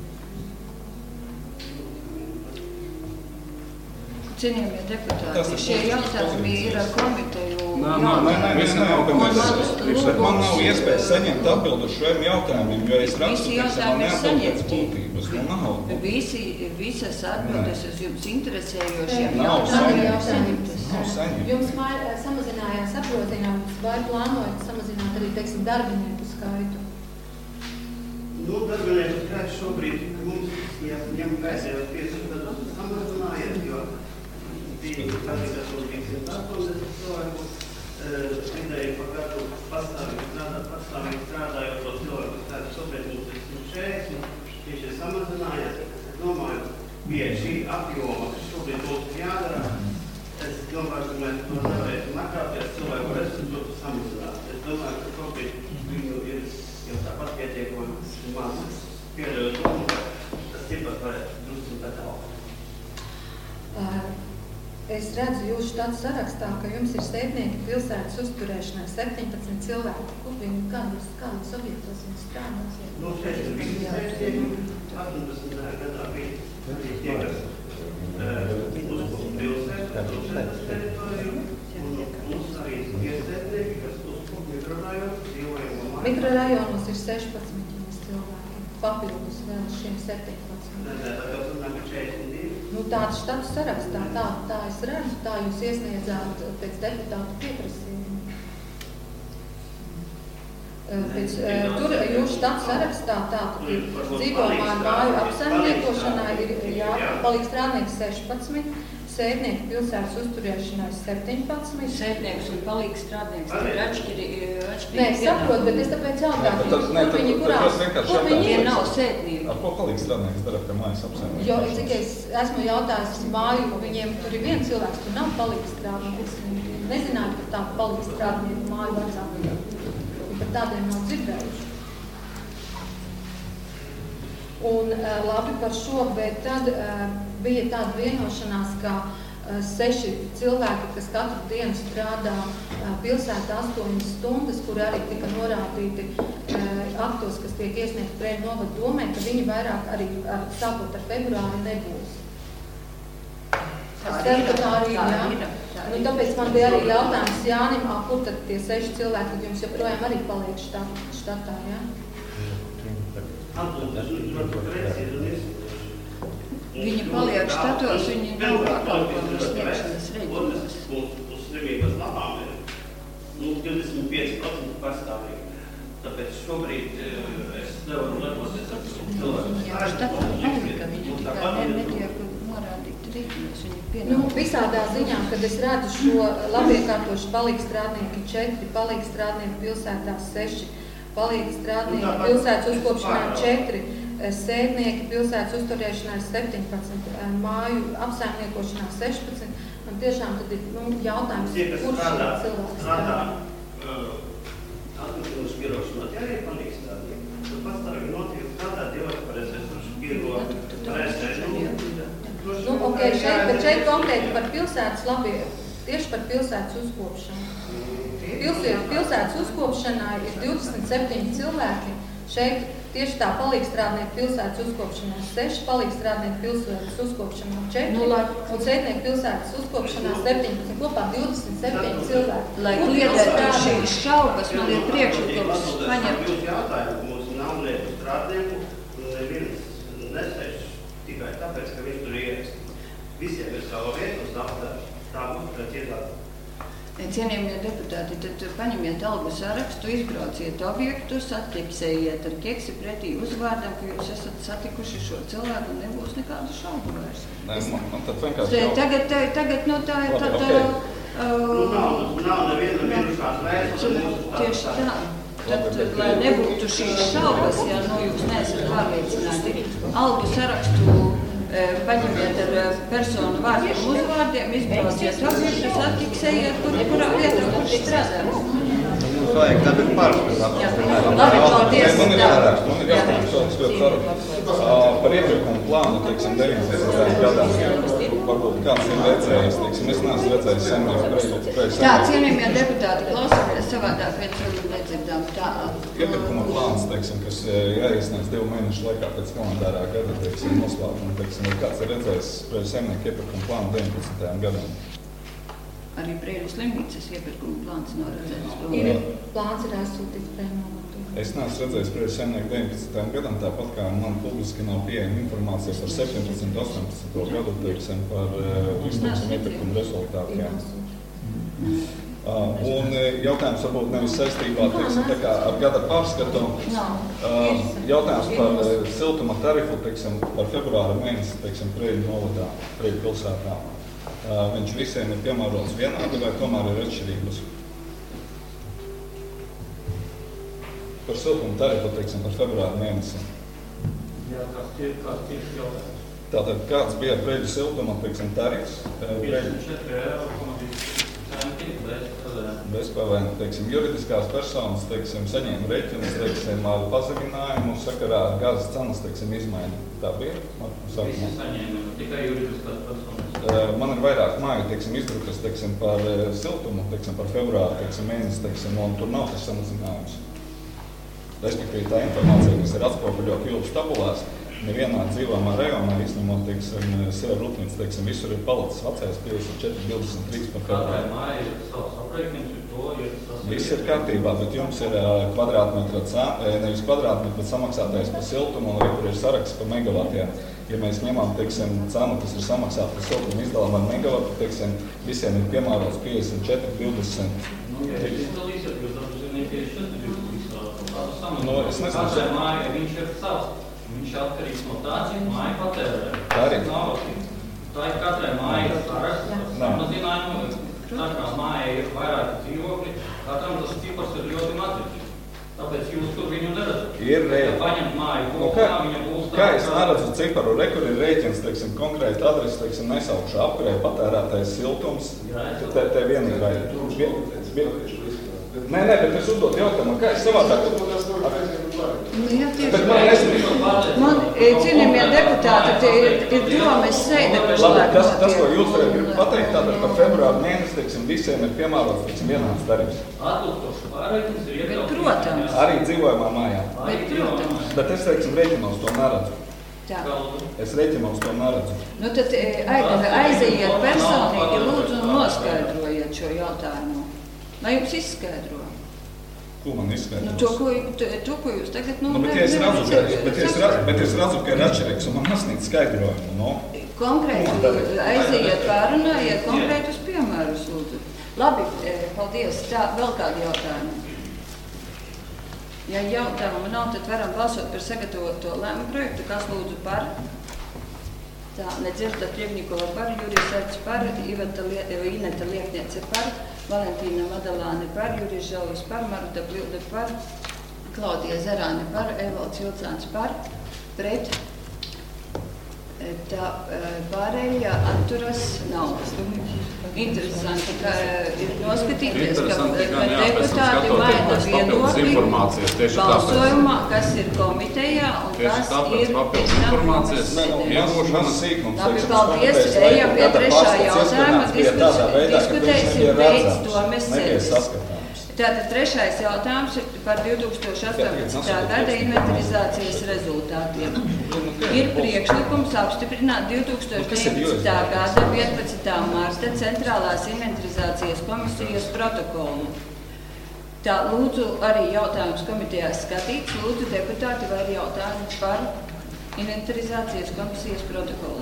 Cienījamie deputāti, šie jautājumi ir komiteju Nē, nē, nē, nē, nē, nē, nē, man nav iespējas saņemt atbildu uz šiem jautājumiem, jo es rakstu, teiksim, neatbildēt būtības. Nu, nav. Visi, visas atbildes uz jums interesējošiem Nav jautājumiem saņemtas. Nav saņemtas. Jums māj, samazinājās apgrozījums, vai plānojat samazināt arī, teiksim, darbinieku skaitu? Nu, darbinieku skaits šobrīd mums, ja ņem pēdējos piecus gadus, samazinājies, jo bija tāpēc, ka bija astoņdesmit cilvēku, vidēji pa gadu pastāvīgi strādā, pastāvīgi strādājot to cilvēku skaits, šobrīd mums ir simt četrdesmit, tieši ir samazinājies. Es domāju, pie šī apjoma, kas šobrīd mums jādara, es domāju, ka mēs to nevarēsim atkāpties cilvēku resursu samazināt. Es domāju, ka šobrīd viņu ir jau tāpat pietiekami maz pieredzot domu, tas cipars varētu drusku tā tālāk. Es redzu jūsu štātu sarakstā, ka jums ir sētnieki pilsētas uzturēšanai septiņpadsmit cilvēki. Kur viņi, kādos, kādos objektos viņi strādās? Nu, šeit ir visi sētnieki, astoņpadsmitajā gadā bija arī tie, kas uzkop pilsētas, pilsētas teritoriju, un mums arī ir sētnieki, kas uzkop mikrorajonu, dzīvojamo māju. Mikrorajonos ir sešpadsmit jums cilvēki, papildus vēl šiem septiņpadsmit. Nē, nē, tā kā runājam par četrdesmit divi. Nu, tāds štats sarakstā, tā, tā es redzu, tā jūs iesniedzāt pēc deputātu pieprasījuma. Pēc, tur jūs štats sarakstā tā, ka ir dzīvojamā māju apsaimniekošanai ir jā, palīdz strādnieks sešpadsmit, sētnieki pilsētas uzturēšanai septiņpadsmit. Sētnieks un palīgs strādnieks ir atšķirīgi. Nē, saprot, bet es tāpēc jautāju, Tad, ne, kur viņi tad, kurās, tad, kur viņi Tie ir? nav sētnieki. Ar ko palīgs strādnieks dara pie mājas apsaimniekošanas? Jo, cik es esmu jautājis māju, viņiem tur ir viens cilvēks, tur nav palīgs strādnieks. Viņi nezinātu, ka tā palīgs strādnieku māju vecāku. Viņi par tādiem nav dzirdējuši. Un labi par šo, bet tad uh, bija tāda vienošanās, ka uh, seši cilvēki, kas katru dienu strādā uh, pilsētā astoņas stundas, kuri arī tika norādīti uh, aktos, kas tiek iesniegti Prēļu novada domē, ka viņi vairāk arī ar, sākot ar februāri nebūs. Es ceru, ka tā arī ir, jā. Nu, tāpēc man bija arī jautājums Jānim, ā, kur tad tie seši cilvēki, tad jums joprojām arī paliek štat, štatā, jā? Viņi paliek štatos, viņi nav pakalpojumu sniegšanas reģionos. Uz slimības labām ir nu, divdesmit pieci procenti pastāvīgi. Tāpēc šobrīd es nevaru lepoties ar cilvēku. Jā, štatā palika, viņi tikai ne, netiek norādīti reģionos, viņi pienāk. Nu, visādā ziņā, kad es redzu šo labiekārtošu palīgu strādnieki četri, palīgu strādnieki pilsētās seši, palīgu strādnieki pilsētas uzkopšanā četri, sētnieki pilsētas uzturēšanā septiņpadsmit, māju apsaimniekošanā sešpadsmit. Man tiešām tad ir nu, jautājums, kur šie cilvēki strādā. Atmešos birošanot, ja arī palīgu strādnieki. Tad pastāvīgi notiek strādāt, jau ir pareizēs biro pareizēs. Nu, ok, šeit, bet šeit konkrēti par pilsētas labie, tieši par pilsētas uzkopšanu. Pilsētas, pilsētas uzkopšanā ir divdesmit septiņi cilvēki, Šeit tieši tā palīgstrādnieku pilsētas uzkopšanā seši, palīgstrādnieku pilsētas uzkopšanā četri, Nu, lai- un cētnieku pilsētas uzkopšanā septiņpadsmit, kopā divdesmit septiņi cilvēki. Lai Kur kliedētu strādā? šīs šaubas, man ir priekšlikums paņemt. Jūs jautājums, mums nav lietu strādnieku, un neviens nesēž tikai tāpēc, ka viņš tur ierakstīt. Visiem ir sava vieta un sava darba. Tā būtu pēc iedāt. Cienījamie deputāti, tad paņemiet algu sarakstu, izbrauciet objektus, atķeksējiet ar keksi pretī uzvārdam, ka jūs esat satikuši šo cilvēku un nebūs nekādu šaubu vairs. Nē, man, man tad vienkārši Te- jau... Tagad, te- tagad no tā ir Labi, tāda... ok. Nu, nav, nav neviena vienkārši vērts, un mūsu Tieši tā. Tad, lai nebūtu šīs šaubas, ja nu jūs neesat pārliecināti, algu sarakstu e, paņemiet ar e, personu vārdiem uzvārdiem, izbrauciet objektus, atķeksējiet, kur, kurā vietā kurš strādā. Mums vajag tādu pārskatu. Jā. Labi, paldies. Man ir Jā. vairāk, man ir jautājums, šāds ļoti sarunas. Par iepirkumu plānu, teiksim, deviņdesmitajā gadā. Varbūt kāds ir redzējis, teiksim, es neesmu redzējis senāk. Tā, cienījamie deputāti, klausāmies savādāk, viens vēl nedzirdām. Tā. Iepirkuma plāns, teiksim, kas jāiesniedz divu mēnešu laikā pēc kalendārā gada, teiksim, noslēguma, teiksim, vai kāds ir redzējis Preļu saimnieku iepirkuma plānu deviņpadsmitajam gadam? Arī Preļu slimnīcas iepirkuma plāns nav redzēts. Ir plāns ir aizsūtīts prēmiju. Es neesmu redzējis Preļu saimnieku deviņpadsmitajam gadam, tāpat kā man publiski nav pieejama informācija par septiņpadsmito, astoņpadsmito gadu, teiksim, par uh, izteiksim iepirkuma rezultātiem. Uh, un uh, jautājums varbūt nevis saistībā, teiksim, tā kā ar gada pārskatu. Uh, jautājums par uh, siltuma tarifu, teiksim, par februāra mēnesi, teiksim, Preļu novadā, Preļu pilsētā. Uh, viņš visiem ir piemērots vienādi vai tomēr ir atšķirības? Par siltuma tarifu, teiksim, par februāra mēnesi. Jā, kas tie, kas tieši jautājums? Tātad kāds bija Preļu siltuma, teiksim, tarifs? Uh, Preļu piecdesmit četri eiro, centi, bez P V N. bez P V N, teiksim, juridiskās personas, teiksim, saņēma rēķinus, teiksim, ar pazeminājumu sakarā ar gāzes cenas, teiksim, izmaiņu. Tā bija? Visi saņēma, tikai juridiskās personas. Uh, man ir vairāk māju, teiksim, izdrukas, teiksim, par uh, siltumu, teiksim, par februāru, teiksim, mēnesi, teiksim, un tur nav tas samazinājums. Respektīvi, tā informācija, kas ir atspoguļota jūsu tabulās, nevienā dzīvojamā rajonā, izņemot, teiksim, Sēru Rūpnīcu, teiksim, visur ir palicis vecais piecdesmit četri divdesmit trīs par Katrai februāru. māja ir savs aprēķins, ir to, ir tas... Viss ir kārtībā, bet jums ir uh, kvadrātmetra cena, nevis kvadrātmetra, bet samaksātais par siltumu, un arī tur ir saraksts par megavatiem. Ja mēs ņemam, teiksim, cenu, kas ir samaksāta par siltumu izdalām ar megavatu, teiksim, visiem ir piemērots piecdesmit četri divdesmit. Nu, ja jūs izdalīsiet, jūs dažu zināt piecdesmit četri divdesmit tādu samaksājumu. Nu, es nezinu. Katrai māja, viņš ir savs. Viņš atkarīgs no tā, cik māja patērē. Tā arī. Nav, tā ir katrai māja saraksts ar Nē. samazinājumu. Tā kā māja ir vairāki dzīvokļi, katram tas cipars ir ļoti maziņš. Tāpēc jūs tur viņu neredzat. Ir Ja rēķins. paņemt māju Nu, kopā, kā, viņa būs kā es neredzu ciparu, re, kur ir rēķins, teiksim, konkrēti adresi, teiksim, nesaukšu apkurē, patērētais siltums, te, te vienībai. Nē, nē, bet es uzdot jautājumu, kā es savādāk... Nu, jā, tieši Bet man nezinu. Man, e, cienījamie deputāti, te ir, ir domes sēde Labi, tas, tas, ko notiek, jūs tagad un- gribat pateikt, tātad par februāru mēnesi, teiksim, visiem ir piemērots, teiksim, vienāds tarifs. Atbilstoši pārreikins ir iekļauts. protams. Arī dzīvojamā mājā. Bet, protams. Bet es, teiksim, rēķinos to neredzu. Tā. Es rēķinos to neredzu. Nu, tad e, ai- aiziet personīgi, lūdzu, un noskaidrojiet šo jautājumu. Lai jums izskaidro. Ko man Nu, izskaidros? to, ko, to, to, ko jūs tagad, nu, Nu, bet, ja es redzu, ka, bet, ja es redzu, bet es redzu, ka ir atšķirīgs, un man nesniedz skaidrojumu, no? konkrēti aiziet pārunājiet konkrētus piemērus, lūdzu. Labi, e, paldies. Tā, vēl kādi jautājumi? Ja jautājumu nav, tad varam balsot par sagatavoto lēmumu projektu. Kas lūdzu par? Tā, Nedzirda Prieknikova par, Jurijs Erts par, Iveta Lie, Ineta Liekniece par, Valentīna Madalāne par, Jurijs Žalis par, Maruta Bļude par, Klaudija Zarāne par, Evalds Vilcāns par, pret. E, Tā e, pārējā atturas nav. Interesanti, ka e, ir noskatīties, ka, Interesanti, ka gan jā, pēc tam deputāti skatoties maina pēc papildus informācijas, viedokli tieši tāpēc. balsojumā, kas ir komitejā un Tieši kas tāpēc ir papildus pēc tam informācijas komisēdē. iedošanas sīkums. Labi, teiksim, paldies. komitejas Ejam pie laiku, trešā kad jautājuma. pārskats iespējams bija tādā veidā, ka viņš Diskutēsim nebija pēc redzams, domes nebija sēdes. saskatāms. Tātad trešais jautājums ir par divi tūkstoši astoņpadsmitā gada inventarizācijas rezultātiem. Ir priekšlikums apstiprināt divi tūkstoši deviņpadsmitā gada vienpadsmitā marta centrālās inventarizācijas komisijas protokolu. Tā lūdzu arī jautājums komitejās skatīts. Lūdzu deputāti, vai ir jautājumi par inventarizācijas komisijas protokolu?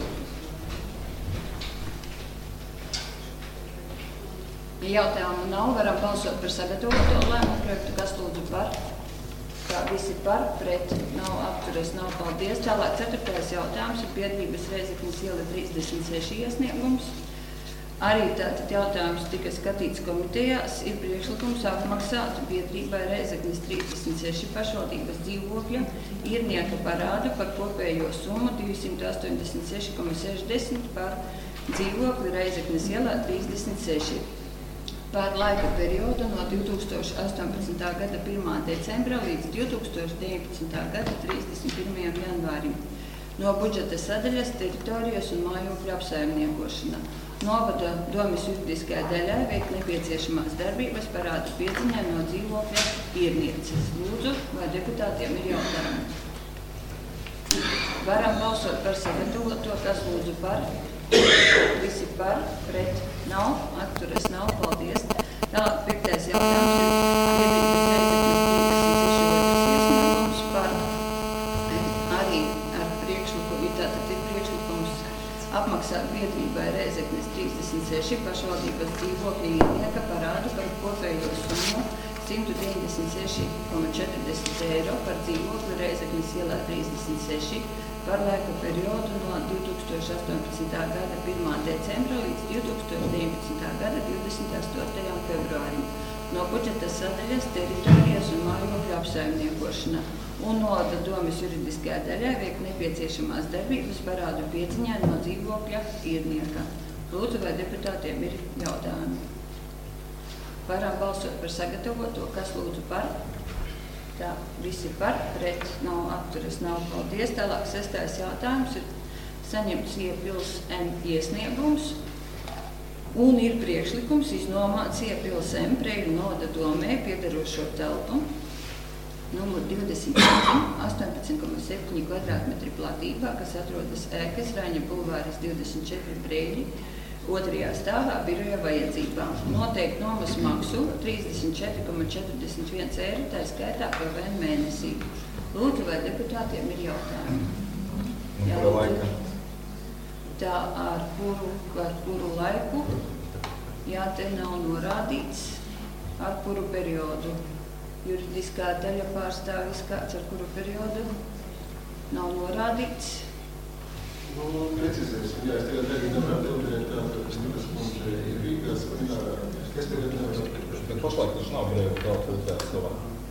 Ja jautājumu nav, varam balsot par sagatavoto lēmumu projektu, kas lūdzu par. Kā visi par, pret, nav apturies, nav paldies. Tālāk ceturtais jautājums ir biedrības Reizeknes iela trīsdesmit seši iesniegums. Arī tātad jautājums tika skatīts komitejās. Ir priekšlikums apmaksāt biedrībai Reizeknes trīsdesmit seši pašvaldības dzīvokļa īrnieka parādu par kopējo summu divsimt astoņdesmit seši komats sešdesmit par dzīvokli Reizeknes ielā trīsdesmit seši. Par laika periodu no divi tūkstoši astoņpadsmitā gada pirmā decembra līdz divi tūkstoši deviņpadsmitā gada trīsdesmit pirmajam janvārim. No budžeta sadaļas teritorijas un mājokļu apsaimniekošana. Novada domes juridiskajā daļā veikt nepieciešamās darbības parādu piedziņā no dzīvokļa īrnieces. Lūdzu, vai deputātiem ir jautājumi? Varam balsot par sagatavoto, kas lūdzu par. Visi par, pret, nav, atturas nav, paldies. Tālāk piektais jautājums ir biedrības Reizeknes trīsdesmit seši otrs iesniegums par arī ar priekšlikumu, tātad ir priekšlikums apmaksāt biedrībai Reizeknes trīsdesmit seši pašvaldības dzīvokļa īrnieka parādu par kopējo summu simt deviņdesmit seši komats četrdesmit eiro par dzīvokli Reizeknes ielā trīsdesmit seši par laika periodu no divi tūkstoši astoņpadsmitā gada pirmā decembra līdz divi tūkstoši deviņpadsmitā gada divdesmit astotajam februārim. No budžeta sadaļas teritorijas un mājokļu apsaimniekošana un novada domes juridiskajā daļā veikt nepieciešamās darbības parādu piedziņā no dzīvokļa īrnieka. Lūdzu, vai deputātiem ir jautājumi? Varam balsot par sagatavoto, kas lūdzu par. Tā, visi par, pret, nav apturas, nav paldies. Tālāk sestais jautājums ir saņemts Iepils M iesniegums un ir priekšlikums iznomāt Iepils M Preļu novada domē piederošo telpu numur divdesmit septiņi, astoņpadsmit komats septiņi kvadrātmetri platībā, kas atrodas ēkas Raņa bulvāris divdesmit četri Preļi, otrajā stāvā biroja vajadzībām. Noteikti nomas maksu trīsdesmit četri komats četrdesmit viens eiro, tā skaitā par vienu mēnesī. Lūdzu, vai deputātiem ir jautājumi? Jā, lūdzu. Tā ar kuru, ar kuru laiku? Jā, te nav norādīts, ar kuru periodu. Juridiskā daļa pārstāvis kāds ar kuru periodu? Nav norādīts. Nu, precizēsim, jā, es tagad tagad atbildēju tātad, es tikas mums ir Rīgas, es tagad... Bet pašlaik tas nav brīvu kā pultēts savā.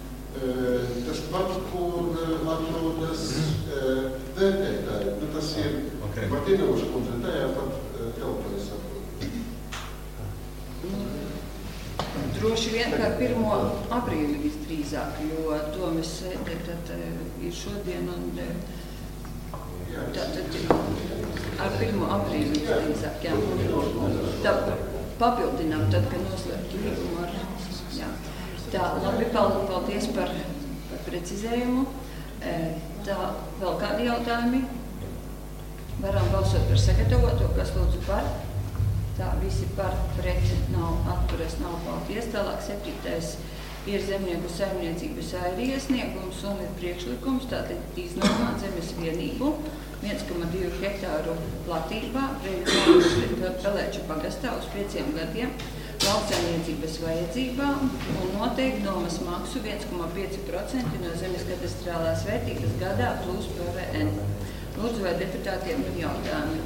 Tas pats, kur atrodas vērtētāji, nu tas ir Martīnoviša kundze, tajā pat telpā es saprotu. Droši vien kā pirmo aprīli visdrīzāk, jo domes sēde tad ir šodien un tātad ar pirmo aprīli visdrīzāk, jā. Tā papildinām tad, kad noslēgtu līgumu ar, jā. Tā, labi, paldies par, par precizējumu. Tā, vēl kādi jautājumi? Varam balsot par sagatavoto, kas lūdzu par. Tā, visi par, pret, nav atturas, nav paldies. Tālāk septītais ir zemnieku saimniecības airi iesniegums un ir priekšlikums, tātad iznomāt zemes vienību viens komats divi hektāru platībā, Pelēču pagastā uz pieciem gadiem, lauksaimniecības vajadzībām un noteikti nomas maksu viens komats pieci procenti no zemes katastrālās vērtības gadā plus P V N. Lūdzu, vai deputātiem ir jautājumi?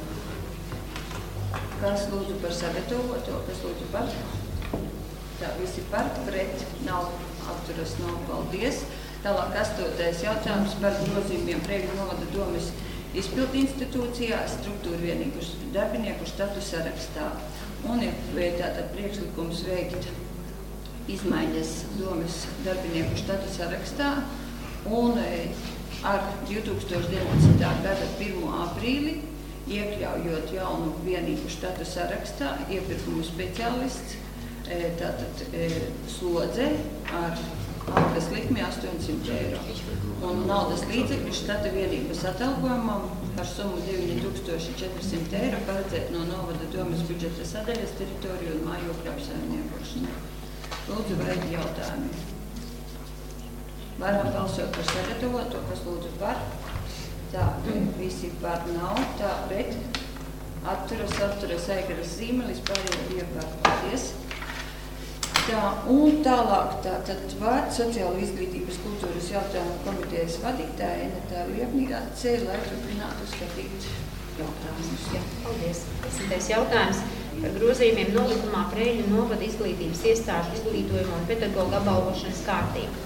Kas lūdzu par sagatavoto, kas lūdzu par? Tā, visi par, pret, nav apturas, nav paldies. Tālāk astotais jautājums par grozījumiem Preļu novada domes izpildu institūcijā, struktūra vienīgu darbinieku štatu sarakstā. Un ir tātad priekšlikums veikt izmaiņas domes darbinieku štatu sarakstā un ar divi tūkstoši deviņpadsmitā gada pirmo aprīli iekļaujot jaunu vienīgu štatu sarakstā iepirkumu speciālists tātad slodze ar algas likmi astoņsimt eiro. Un naudas līdzekļu štata vienības atalgojumam par summu divi tūkstoši četri simti eiro paredzēt no novada domes budžeta sadaļas teritoriju un mājokļu apsaimniekošanu. Lūdzu, vai ir jautājumi? Varam balsot par sagatavoto, kas lūdzu par. Tā, visi par nav, tā, bet atturas, atturas, Aigaras Zīmelis, pārējie bija par. Paldies. Tā, un tālāk tātad vārds sociālo izglītības kultūras jautājumu komitejas vadītāja Enetā Liepnīgāce, lai turpinātu skatīt jautājumus. Jā, paldies. Desmitais jautājums par grozījumiem nolikumā Preiļu novada izglītības iestāžu izglītojumu un pedagogu apbalvošanas kārtību.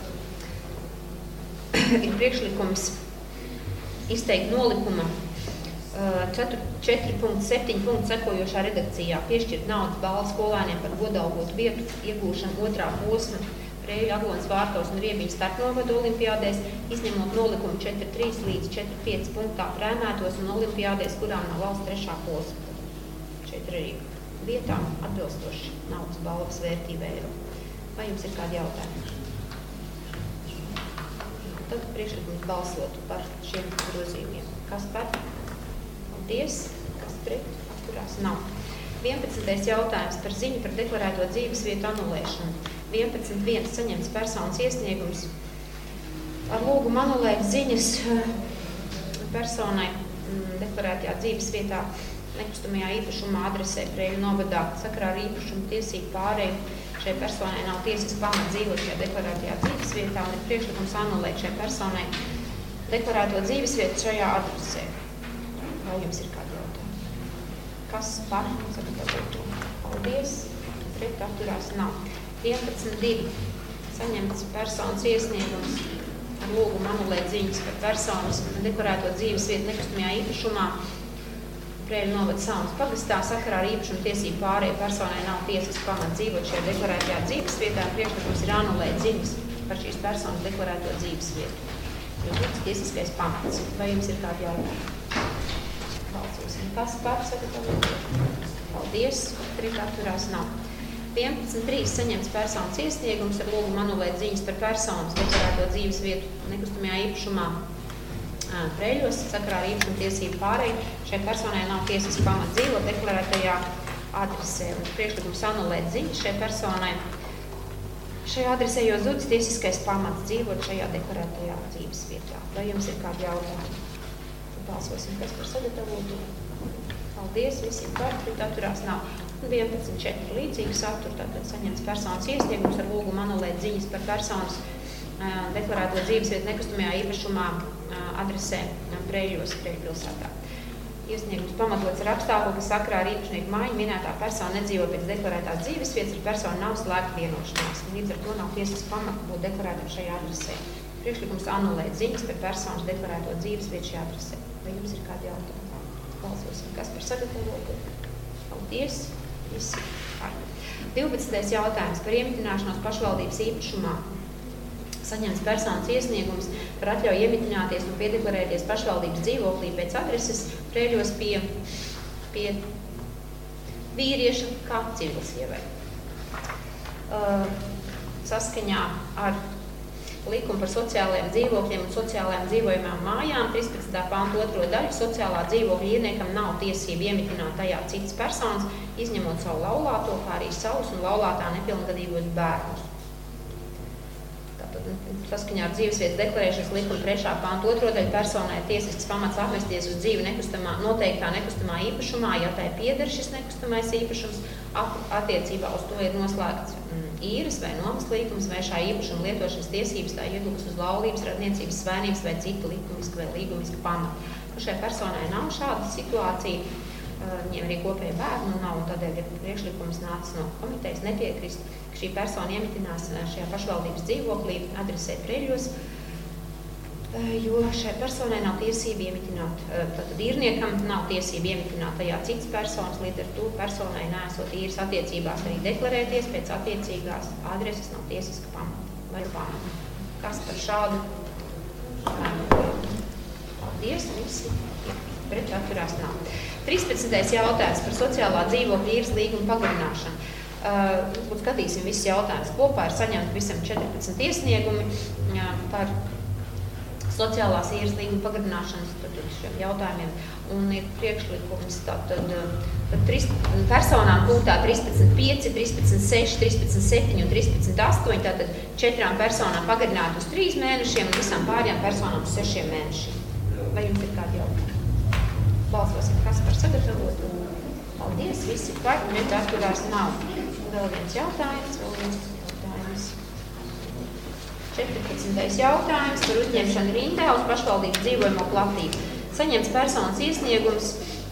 Ir priekšlikums izteikt nolikuma četri punkts septiņi punkts sekojošā redakcijā piešķirt naudas balvu skolēniem par godalgotu vietu iegūšanu otrā posma Preiļu, Aglonas, Vārtavas un Riebiņu starpnovadu olimpiādēs, izņemot nolikumu četri trīs līdz četri pieci punktā prēmētos un olimpiādēs, kurām nav valsts trešā posma. Šeit ir arī vietām atbilstoši naudas balvas vērtība eiro. Vai jums ir kādi jautājumi? Tad priekšlikums balsot par šiem grozījumiem. Kas par? Paldies. Kas pret? Atturās? Nav. vienpadsmitais jautājums par ziņu par deklarēto dzīvesvietu anulēšanu. vienpadsmit viens saņemts personas iesniegums ar lūgumu anulēt ziņas personai deklarētajā dzīvesvietā nekustamajā īpašumā adresē Preiļu novadā sakarā ar īpašumu tiesību pārēju. Šai personai nav tiesas pamat dzīvot šajā deklarētajā dzīvesvietā un ir priekšlikums anulēt šai personai deklarēto dzīvesvietu šajā adresē. Vai jums ir kādi jautājumi? Kas par? Sagatavotu. Paldies. Pret atturās nav. vienpadsmit divi saņemts personas iesniegums ar lūgumu anulēt ziņas par personas deklarēto dzīvesvietu nekustamajā īpašumā Preiļu novada Saunas pagastā sakarā ar īpašumu tiesību pārēju personai nav tiesas pamat dzīvot šajā deklarētajā dzīvesvietā. Priekšlikums ir anulēt ziņas par šīs personas deklarēto dzīvesvietu. Jo būs tiesiskais pamats. Vai jums ir kādi jautājumi? Balsosim. Kas par sagatavot? Paldies. Pret atturās nav. vienpadsmit trīs saņemts personas iesniegums ar lūgumu anulēt ziņas par personas deklarēto dzīvesvietu nekustamajā īpašumā Preiļos sakarā ar īpašumu tiesību pārēju. Šai personai nav tiesas pamat dzīvot deklarētajā adresē. Un priekšlikums anulēt ziņas šai personai šajā adresē, jo zudis tiesiskais pamats dzīvot šajā deklarētajā dzīves vietā. Vai jums ir kādi jautājumi? Balsosim, kas par sagatavotu. Paldies, visi par, pret atturās nav. vienpadsmit četri līdzīgi satur, tātad saņemts personas iesniegums ar lūgumu anulēt ziņas par personas deklarēto dzīvesvietu nekustamajā īpašumā adresē Preiļos, Preiļu pilsētā. Iesniegums pamatots ar apstākli, ka sakarā ar īpašnieku māju minētā persona nedzīvo pēc deklarētās dzīvesvietas, ar personu nav slēgta vienošanās. Līdz ar to nav tiesas pamata būt deklarētam šajā adresē. Priekšlikums anulēt ziņas par personas deklarēto dzīvesvietu šajā adresē. Vai jums ir kādi jautājumi? Balsosim, kas par sagatavotu. Paldies. Visi par. divpadsmitais jautājums par iemitināšanos pašvaldības īpašumā. Saņemts personas iesniegums par atļauju iemitināties un piedeklarēties pašvaldības dzīvoklī pēc adreses Preiļos pie, pie vīrieša kā civilsievai. Uh, saskaņā ar likumu par sociālajiem dzīvokļiem un sociālajām dzīvojumām mājām, trīspadsmitā panta otro daļu, sociālā dzīvokļa īrniekam nav tiesība iemitināt tajā citas personas, izņemot savu laulāto, kā arī savus un laulātā nepilngadīgos bērnus. Tātad, saskaņā ar dzīvesvietas deklarēšanas likuma trešā panta otro daļu personai tiesisks pamats apmesties uz dzīvi nekustamā, noteiktā nekustamā īpašumā, ja tai pieder šis nekustamais īpašums, attiecībā uz to ir noslēgts īres vai nomas līgums, vai šā īpašuma lietošanas tiesības tā iegūst uz laulības, radniecības, svēnības vai citu likumisku vai līgumisku pamatu. Šai personai nav šāda situācija, viņiem arī kopēja bērnu nav, un tādēļ ir priekšlikums nācis no komitejas nepiekrist, ka šī persona iemitinās šajā pašvaldības dzīvoklī, adresē Preiļos, jo šai personai nav tiesība iemitināt, tātad īrniekam nav tiesība iemitināt tajā citas personas, līdz ar to personai neesot īres attiecībās arī deklarēties pēc attiecīgās adreses nav tiesiska pamata vai pamata. Kas par šādu? Paldies, visi. Pret atturās nav. trīspadsmitais jautājums par sociālā dzīvokļa īres līguma pagarināšanu. Uh, skatīsim visus jautājumus kopā, ir saņemti visam četrpadsmit iesniegumi jā, par sociālās īres līguma pagarināšanas šiem jautājumiem. Un ir priekšlikums tātad par trīs personām punktā trīspadsmit pieci, trīspadsmit seši, trīspadsmit septiņi un trīspadsmit astoņi, tātad četrām personām pagarināt uz trīs mēnešiem un visām pārējām personām uz sešiem mēnešiem. Vai jums ir kādi jautājumi? Balsosim, kas par sagatavotu. Paldies, visi par, un ir atturās nav. Vēl viens jautājums, vēl viens jautājums. četrpadsmitais jautājums par uzņemšanu rindā uz pašvaldības dzīvojamo platību. Saņemts personas iesniegums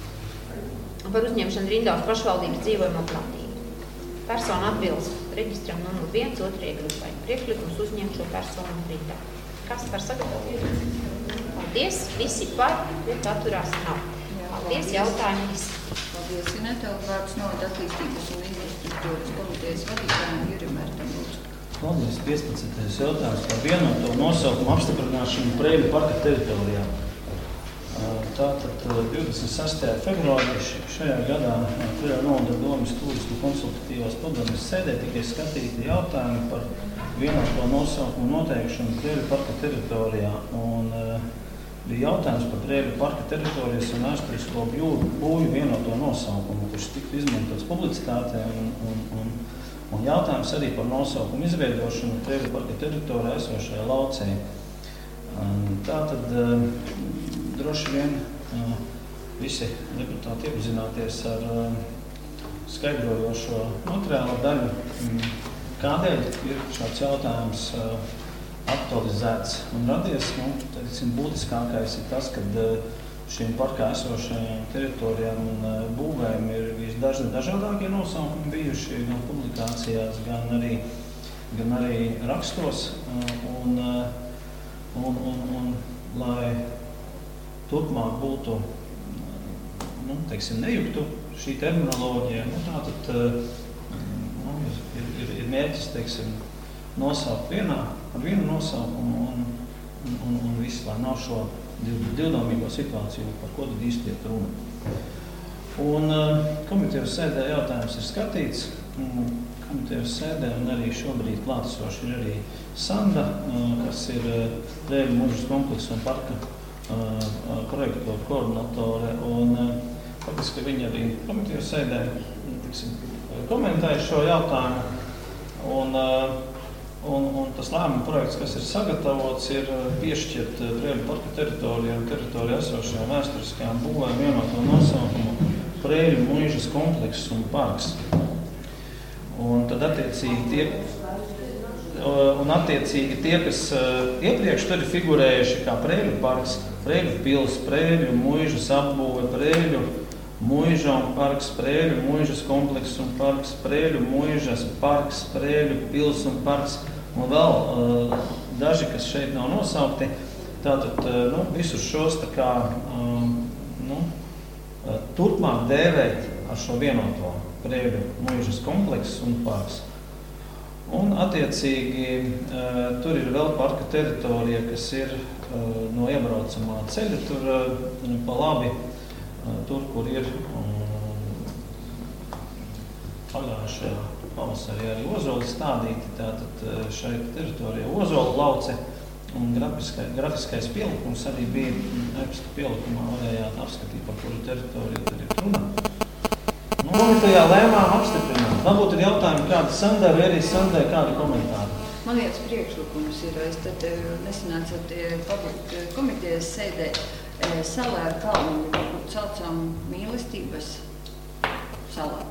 par uzņemšanu rindā uz pašvaldības dzīvojamo platību. Persona atbilst reģistram numur viens, otrajai grupai. Priekšlikums uzņemt šo personu rindā. Kas par sagatavotu? Paldies, visi par, un atturās nav. Paldies, jautājumi visi. Paldies, Inete, vārds novada attīstības un infrastruktūras komitejas vadītājiem Jurim Mērtam lūdzu. Paldies, piecpadsmitais jautājums par vienoto nosaukumu apstiprināšanu Preiļu parka teritorijā. Tātad divdesmit sestajā februārī šajā gadā Preiļu novada domas turismu konsultatīvās padomes sēdē tikai skatīti jautājumi par vienoto nosaukumu noteikšanu Preiļu parka teritorijā. Un, bija jautājums par Preiļu parka teritorijas un vēsturisko būju vienoto nosaukumu, kurš tiktu izmantots publicitātē un, un, un, un jautājums arī par nosaukumu izveidošanu Preiļu parka teritorijā esošajā laucē. Tātad droši vien visi deputāti iepazināties ar skaidrojošo materiālo daļu, kādēļ ir šāds jautājums aktualizēts un radies. Nu, teiksim, būtiskākais ir tas, ka šīm parkā esošajām teritorijām un būvēm ir visdažni dažādākie nosaukumi bijuši gan publikācijās, gan arī, gan arī rakstos. Un, un, un, un, lai turpmāk būtu, nu, teiksim, nejuktu šī terminoloģija, nu, tātad nu, ir, ir, ir mērķis, teiksim, nosaukt vienā, ar vienu nosaukumu un, un, un, un viss, lai nav šo divdomīgo situāciju, par ko tad īsti iet runa. Un komitejas sēdē jautājums ir skatīts. Komitejas sēdē un arī šobrīd klātesoši ir arī Sanda, kas ir Preiļu mužas kompleksa un parka projektu koordinatore. Un faktiski viņi arī komitejas sēdē tiksim, komentēja šo jautājumu. Un, Un, un tas lēmuma projekts, kas ir sagatavots, ir piešķirt Preiļu parka teritorijā un teritorijā esošajām vēsturiskajām būvēm vienoto nosaukumu Preiļu muižas komplekss un parks. Un tad attiecīgi tie, un attiecīgi tie kas iepriekš tur ir figurējuši kā Preiļu parks, Preiļu pils, Preiļu muižas apbūve, Preiļu muiža un parks, Preiļu muižas komplekss un parks, Preiļu muižas parks, Preiļu pils un parks. Un vēl uh, daži, kas šeit nav nosaukti, tātad uh, nu, visus šos tā kā um, nu, uh, turpmāk dēvēt ar šo vienoto Preiļu muižas kompleksu un parks. Un attiecīgi uh, tur ir vēl parka teritorija, kas ir uh, no iebraucamā ceļa, tur uh, pa labi, uh, tur, kur ir um, pagājušajā pavasarī arī ozoli stādīti, tātad šeit teritorijā ozolu lauce un grafiskais, grafiskais pielikums arī bija e-pasta pielikumā, varējāt apskatīt, par kuru teritoriju tad ir runa. Nu, komitejā lēmām apstiprināt. Varbūt ir jautājumi kādi Sandai vai arī Sandai kādi komentāri. Man viens priekšlikums ir, es tad nesanācot komitejas sēdē Salēra kalnu, varbūt saucām mīlestības salā.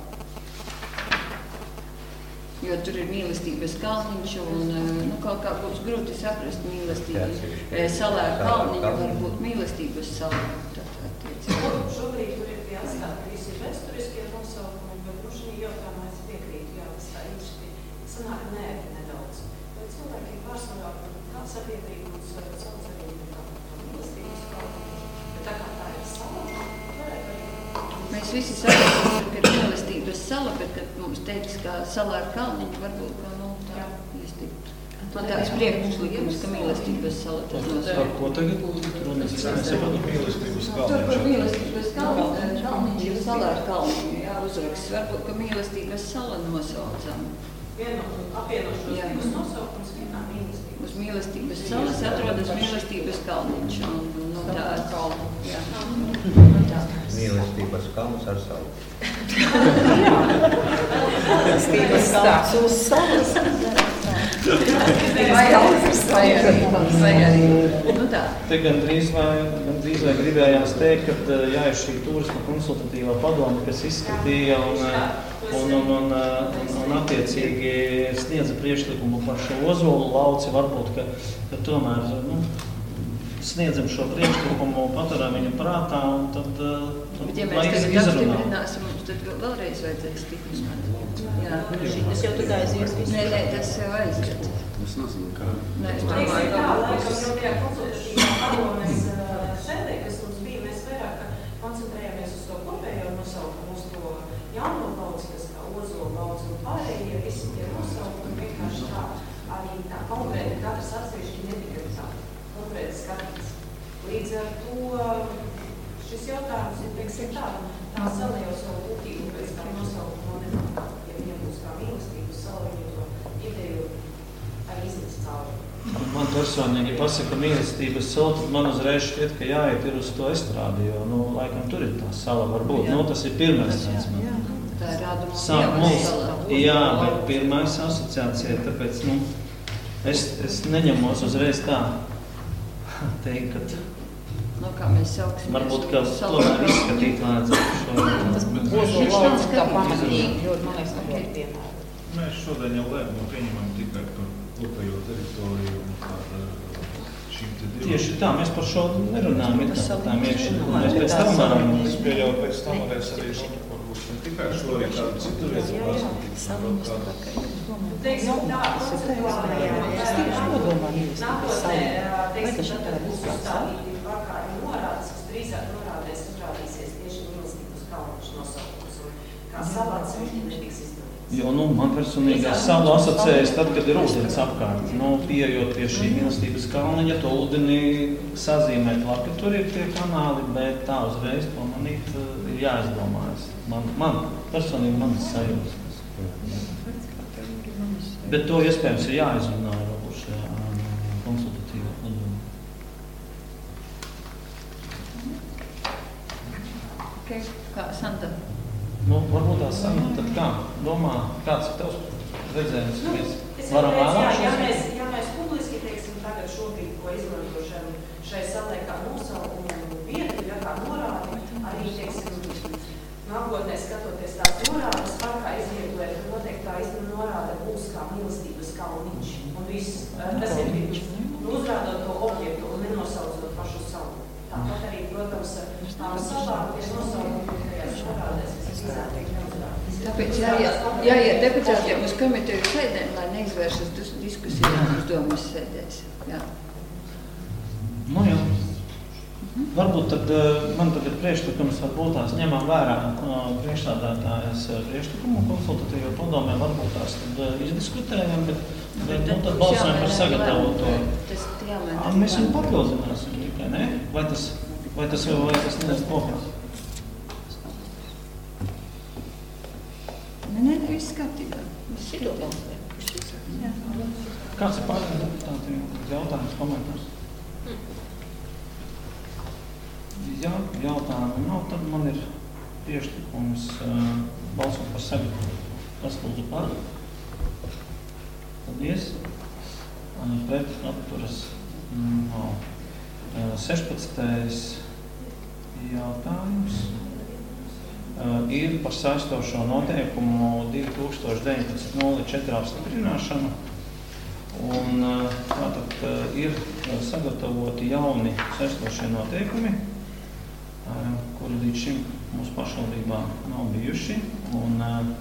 Jo tur ir mīlestības kalniņš un nu, kaut kā būs grūti saprast mīlestības. Salēra kalniņa var būt mīlestības salā. Šobrīd tur ir jāstāta visi vēsturiskie nosaukumi, bet nu šī jautājumā es piekrītu, jā, tas tā īsti sanāk nēri nedaudz. Bet cilvēki ir pārsvarā, kā sabiedrības sauc arī kā mīlestības kalniņš. Bet tā kā tā ir sala, varētu arī... Mēs visi saprotam, ka ir mīlestības sala, bet kad mums teiks, ka Salēra kalniņa varbūt, ka nu tā īsti. Man tāds priekšlikums, ka mīlestības sala tad nosaukt. Par ko tagad runas? Mīlestības Tur par mīlestības kalniņu, kalniņš ir salā ar kalniņu, jā, uzraksts. Varbūt, ka mīlestības sala nosaucam. Apvienošos divus nosaukums vienā mīlestības. Uz mīlestības salas atrodas mīlestības kalniņš. Un, nu, tā, jā. Mīlestības kalns ar savu. Mīlestības kalns uz salas. Vai arī, vai arī. Nu tā. Te gandrīz vai, gandrīz vai gribējās teikt, ka jā, ir šī turisma konsultatīvā padome, kas izskatīja un, un, un, un, un, un attiecīgi sniedza priekšlikumu par šo ozolu lauci. Varbūt, ka, ka tomēr nu, sniedzam šo priekšlikumu, paturām viņu prātā un tad, tad Bet, ja mēs tagad apstiprināsim, mums tad vēlreiz vajadzēs stiprināt. Jā. Tas jau tur aizies visu. Nē, nē, tas jau aiziet. Tas nezinu, kā. Nē, es Teiksim domāju, tā, ka laikam jau tajā konsultatīvā padomes sēdē, kas mums bija, mēs vairāk koncentrējāmies uz to kopējo nosaukumu, uz to jauno lauci, kas kā ozola lauci un pārējie, visi tie nosaukumi vienkārši tā, arī tā konkrēti katrs atsevišķi netika tā konkrēti skatīts. Līdz ar to šis jautājums ir, teiksim tā, tā sala jau savu būtību pēc kā nosaukumu nemanā. Ja viņam būs kā mīlestības sala, viņu to ideju arī iznes cauri. Man personīgi pasaka mīlestības sala, tad man uzreiz šķiet, ka jāiet ir uz to estrādi, jo, nu, laikam tur ir tā sala varbūt. Nu, tas ir pirmais tāds man. tā ir rāduma Sāk mums, jā, bet pirmais asociācija, tāpēc, nu, es, es neņemos uzreiz tā teikt, ka no kā mēs sauksim. varbūt, ka tomēr izskatīt vajadzētu šo. Tas ozola lauks kā pamatīgi, ļoti, man liekas, ka ļoti piemēram. Mēs šodien jau lēmumu pieņemam tikai par kopējo teritoriju un par šīm te divām. Tieši tā, mēs par šo nerunājam, ir tā tām iekšana. Mēs pēc tam varam. Es pieļauju, pēc tam varēs arī varbūt ne tikai šo, arī kādu citu vietu paskatīt. Teiksim tā, konceptuālajā nākotnē, teiksim, tad būs uzstādīti vakāri norādes, kas drīzāk norādēs, uzrādīsies tieši mīlestības kalniņš nosaukums un kā savāds viņš netiks izdarīts. Jo, nu, man personīgi ar savu asociējas tad, kad ir ūdens apkārt. Nu, pieejot pie šī mīlestības kalniņa, to ūdeni sazīmēt labi, tur ir tie kanāli, bet tā uzreiz to manīt ir jāizdomājas. Man, man personīgi manas sajūtas. Bet to iespējams ir jāizrunā varbūt šajā konsultatīvā padomē. Okay. Kā Santa? Nu, varbūt tā Santa, tad kā domā, kāds ir tavs redzējums? Nu, mēs es varam vēlreiz, jā, vēlāk ja šos? mēs, ja mēs publiski, teiksim, tagad šobrīd ko izmantošam šai salai kā nosaukumu vietu, ja kā norādi, arī, teiksim, nākotnē skatoties tās norādes, parkā izvietojot, noteikti tā izmēr norāde būs kā mīlestības kalniņš. Un viss, tas ir uzrādot to objektu un nenosaucot pašu savu. Tāpat arī, protams, tām salām ir nosaukumi, tajās norādēs, kas izrādīt neuzrādīt. Tāpēc jāiet, jāiet deputātiem uz komiteju sēdēm, lai neizvēršas diskusijām uz domas sēdēs. Jā. Nu jā. Varbūt tad man tad ir priekšlikums, varbūt tās ņemam vērā priekšstādātājas priekšlikumu konsultatīvo padomē, varbūt tās tad izdiskutējam, bet, bet nu, tad balsojam par sagatavoto. Tas jāmēr. Mēs viņu papildināsim tikai, ne? Vai tas, vai tas jau, vai tas nedēļas kopā? Nē, nē, viss kārtībā. Šito balsē. Kāds ir pārējiem deputātiem jautājums, komentārs? Jā, jautājumu nav, tad man ir priekšlikums uh, balsot par sagatavotu. Kas lūdzu par? Paldies. Uh, pret atturas nav. Uh, sešpadsmitais jautājums uh, ir par saistošo noteikumu divi tūkstoši deviņpadsmit nulle četri apstiprināšanu. Un uh, tātad uh, ir sagatavoti jauni saistošie noteikumi, kuri līdz šim mūsu pašvaldībā nav bijuši. Un,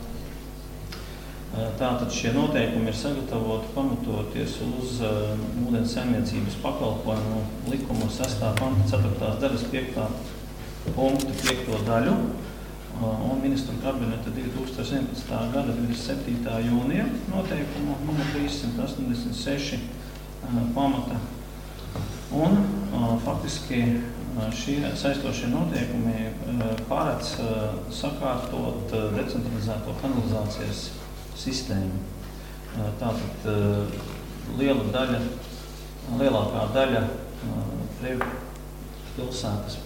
tātad šie noteikumi ir sagatavoti pamatoties uz ūdens saimniecības pakalpojumu likumu sestā panta ceturtās daļas piektā punkta piekto daļu. un ministru kabineta divi tūkstoši vienpadsmitā gada divdesmit septītā jūnija noteikumu numur trīssimt astoņdesmit seši pamata. Un faktiski šie saistošie noteikumi paredz sakārtot decentralizēto kanalizācijas sistēmu. Tātad liela daļa, lielākā daļa pilsētas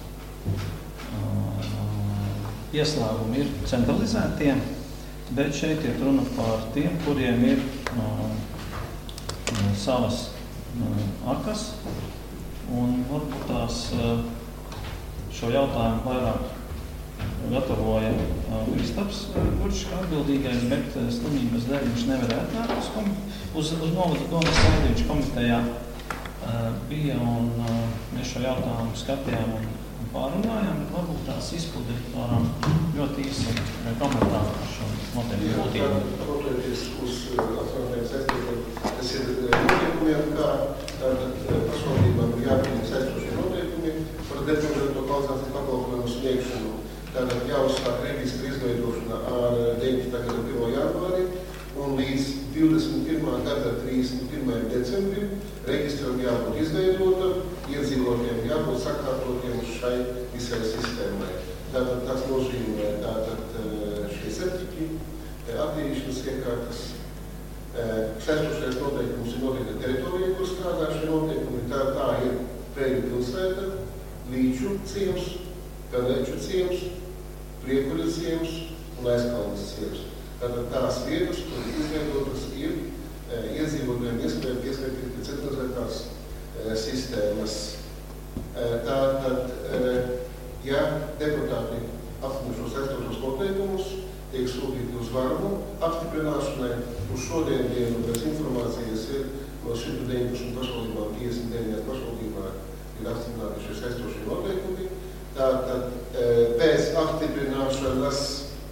ieslēgumi ir centralizētie, bet šeit ir runa par tiem, kuriem ir uh, savas uh, akas, un varbūt tās uh, šo jautājumu vairāk gatavoja uh, Kristaps, kurš kā atbildīgais, bet uh, slimības dēļ viņš nevarētu nākt uz, uz, uz novada domas sēdi, viņš komitejā uh, bija, un uh, mēs šo jautājumu skatījām un pārunājām, bet varbūt tās izpildi varam ļoti īsi komentāru par šo noteikumu būtību. Pamatojoties uz atkārtojumiem saistībām, tas ir noteikumiem, kā pašvaldībām ir jāpieņem saistošie noteikumi par decentralizēto kanalizācijas pakalpojumu sniegšanu. Tātad jāuzsāk reģistra izveidošana ar deviņdesmitā gada pirmo janvāri un līdz divdesmit pirmā gada trīsdesmit pirmajam decembrim registram jābūt izveidotam, iedzīvotiem jābūt sakārtotiem uz šai visai sistēmai. Tātad tas nozīmē tātad šie septiņi attīrīšanas iekārtas. Saistošais noteikums ir noteikta teritorija, kur strādā šie noteikumi. Tā, tā ir Preļu pilsēta, Līču ciems, Peleču ciems, Priekuļu ciems un Aizkalnes ciems. Tātad tās vietas, kur izveidotas ir iedzīvotājiem iespēja pieskaitīt pie centralizētās sistēmas. Tātad, ja deputāti apstiprina šos saistošos noteikumus, tiek sūtīti uz Varmu apstiprināšanai, uz šodien dienu pēc informācijas ir no simt deviņpadsmit pašvaldībām, piecdesmit deviņās pašvaldībām ir apstiprināti šie saistošie noteikumi. Tātad, pēc apstiprināšanas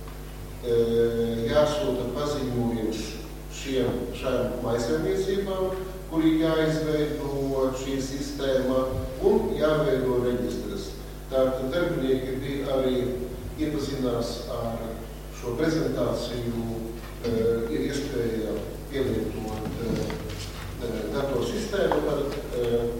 jāsūta paziņojums šiem šajām maisaimniecībām, kuri jāizveido šī sistēma un jāveido reģistras. Tātad darbinieki bija arī iepazinās ar šo prezentāciju, ir iespēja pielietot datorsistēmu. Tātad,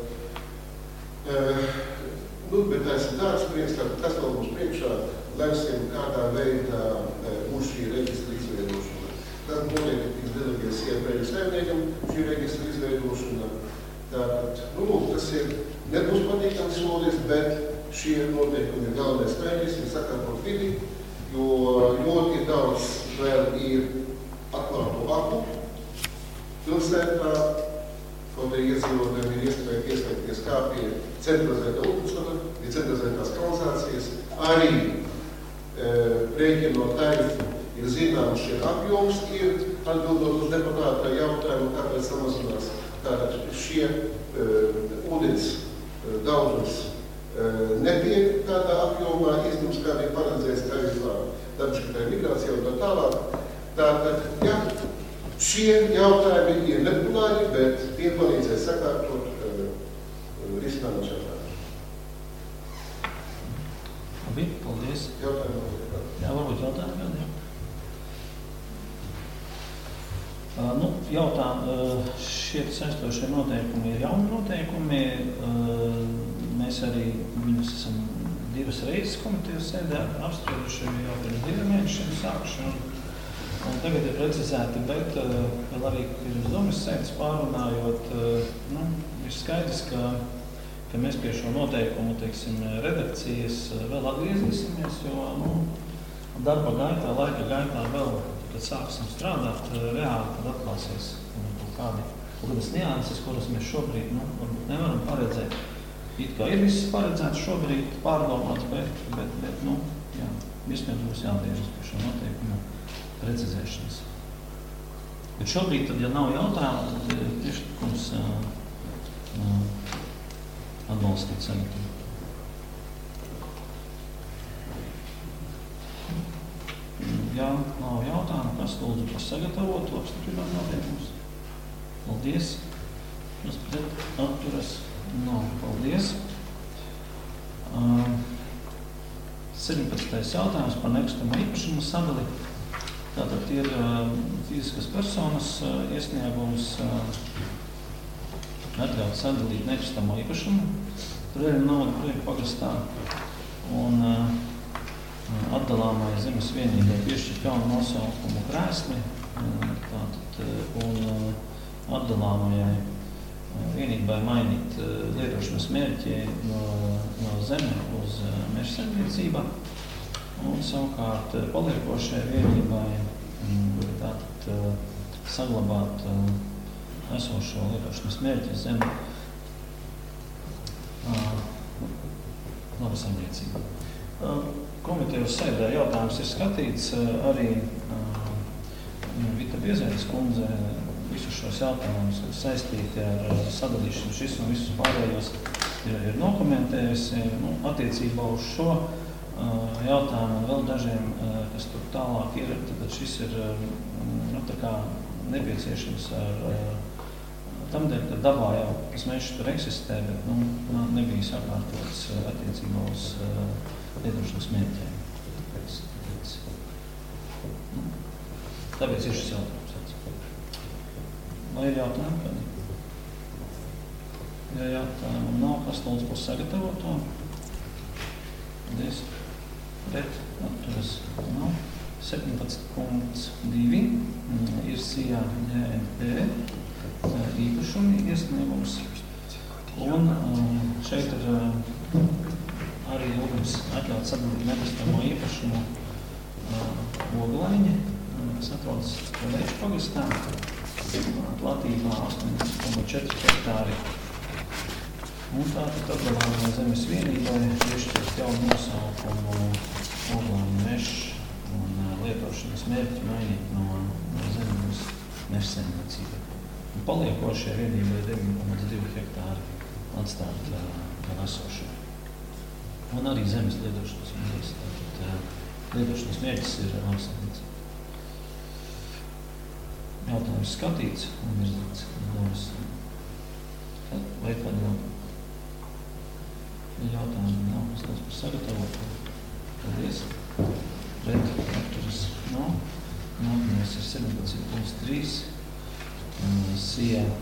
nu, bet tas ir tāds prieks, kas vēl mums priekšā, lemsim, kādā veidā būs šī reģistra izveidošana. Tad noteikti tiks deleģēts iepriekš saimniekam šī reģistra izveidošana. Tātad, nu, tas ir nebūs patīkams solis, bet šie noteikumi ir galvenais mērķis, ir sakārtot vidi, jo ļoti daudz vēl ir atklāto aku pilsētā, kaut arī iedzīvotājiem ir iespēja pieskaitties kā pie centralizētā ūdensvada, pie centralizētās kanalizācijas, arī e, rēķinot tarifu ir zināms šie apjoms, ir atbildot uz deputātā jautājumu, kāpēc samazinās. Tātad šie e, ūdens e, daudzums e, netiek tādā apjomā iznums, kā bija paredzēts tarifā, dabišķikai migrācijā un tā tālāk. Tātad, jā, šie jautājumi ir nepilnāji, bet tie palīdzēs sakārtot e, risinājumu šādā. Labi, paldies. Jautājumu. Jā, varbūt jautājumu gādiem. Uh, nu, jautā, uh, šie saistošie noteikumi ir jauni noteikumi. Uh, mēs arī viņus esam divas reizes komitejas sēdē apsprieduši jau pirms diviem mēnešiem sākuši. Un, un tagad ir precizēti, bet uh, vēl arī pirms domas sēdes pārunājot, uh, nu, ir skaidrs, ka, ka mēs pie šo noteikumu, teiksim, redakcijas uh, vēl atgriezīsimies, jo, nu, darba gaitā, laika gaitā vēl, kad sāksim strādāt, reāli tad atklāsies kaut kādi, kaut kādas nianses, kuras mēs šobrīd, nu, varbūt nevaram paredzēt. It kā ir viss paredzēts šobrīd pārdomāts, bet, bet, bet, nu, jā, vispēc būs jāatgriežas pie šo noteikumu precizēšanas. Bet šobrīd, tad, ja nav jautājumu, tad ir priekšlikums uh, uh, atbalstīt sagatavot. Jā, nav jautājumu, kas lūdzu par sagatavotu apstiprināt noteikumus. Paldies. Kas pret atturas nav. Paldies. Uh, sedempadsmitais jautājums par nekustamo īpašumu sadali. Tātad ir uh, fiziskas personas uh, iesniegums uh, atļaut sadalīt nekustamo īpašumu. Preļu naudu Preļu pagastā un uh, atdalāmai zemes vienībai piešķirt jaunu nosaukumu krēsli. Uh, tātad, uh, un uh, atdalāmajai uh, vienībai mainīt uh, lietošanas mērķi no, no zeme uz uh, meža saimniecība. Un savukārt paliekošajai vienībai um, tātad uh, saglabāt uh, esošo lietošanas mērķi zeme uh, laba saimniecība. Uh, komitejas sēdē jautājums ir skatīts uh, arī uh, Vita Biezēnas kundze visus šos jautājumus, kas saistīti ar uh, sadalīšanu šis un visus pārējos ir, ir dokumentējusi. Nu, attiecībā uz šo uh, jautājumu un vēl dažiem, uh, kas tur tālāk ir, tad šis ir uh, nu, tā kā nepieciešams ar uh, tam dēļ, ka dabā jau tas mežs tur eksistē, bet nu, nebija sakārtots uh, attiecībā uz uh, lietošanas mērķiem. Tāpēc, tāpēc, nu, tāpēc ir šis jautājums. Vai ir jautājumi kādi? Ja jautājumu nav, kas lūdzu būs sagatavot to? Paldies. Pret, atturas nav. septiņpadsmit punkts divi ir S I A G N P īpašumi iesniegums. Un šeit ir arī lūgums atļaut sadalīt nekustamo īpašumu Oglaņi, kas atrodas Preļu pagastā, platībā astoņdesmit komats četri hektāri. Un tātad atdalāmai zemes vienībai piešķirt jaunu nosaukumu Oglaņu mežs un lietošanas mērķi mainīt no, no zemes meža saimniecībai. Un paliekošie vienībai deviņi komats divi hektāri atstāt par esošo. Un arī zemes lietošanas mērķis. Tātad lietošanas mērķis ir lauksaimniecība. Jautājums skatīts un virzīts. Vai kādi jautājumi? Jautājumi nav, kas tāds par sagatavotu. Paldies. Pret atturas nav. Nākamais ir sedempadsmit punkts trīs. S I A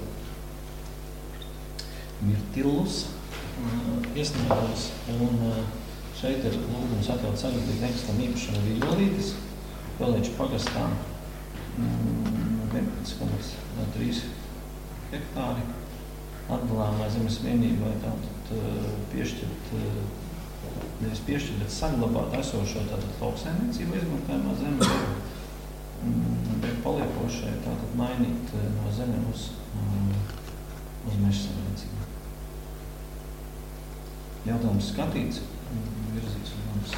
Mirtilus iesniegums. Un šeit ir lūgums atļaut sagatavot nekustamā īpašumu Vijolītis, Pelēču pagastā vienpadsmit komats trīs hektāri. Atdalāmai zemes vienībai tātad piešķirt, nevis piešķirt, bet saglabāt esošo tātad lauksaimniecību izmantojamā zeme, bet paliekošai tātad mainīt no zeme uz, uz meža saimniecību. Jautājums skatīts, virzīts uz mums.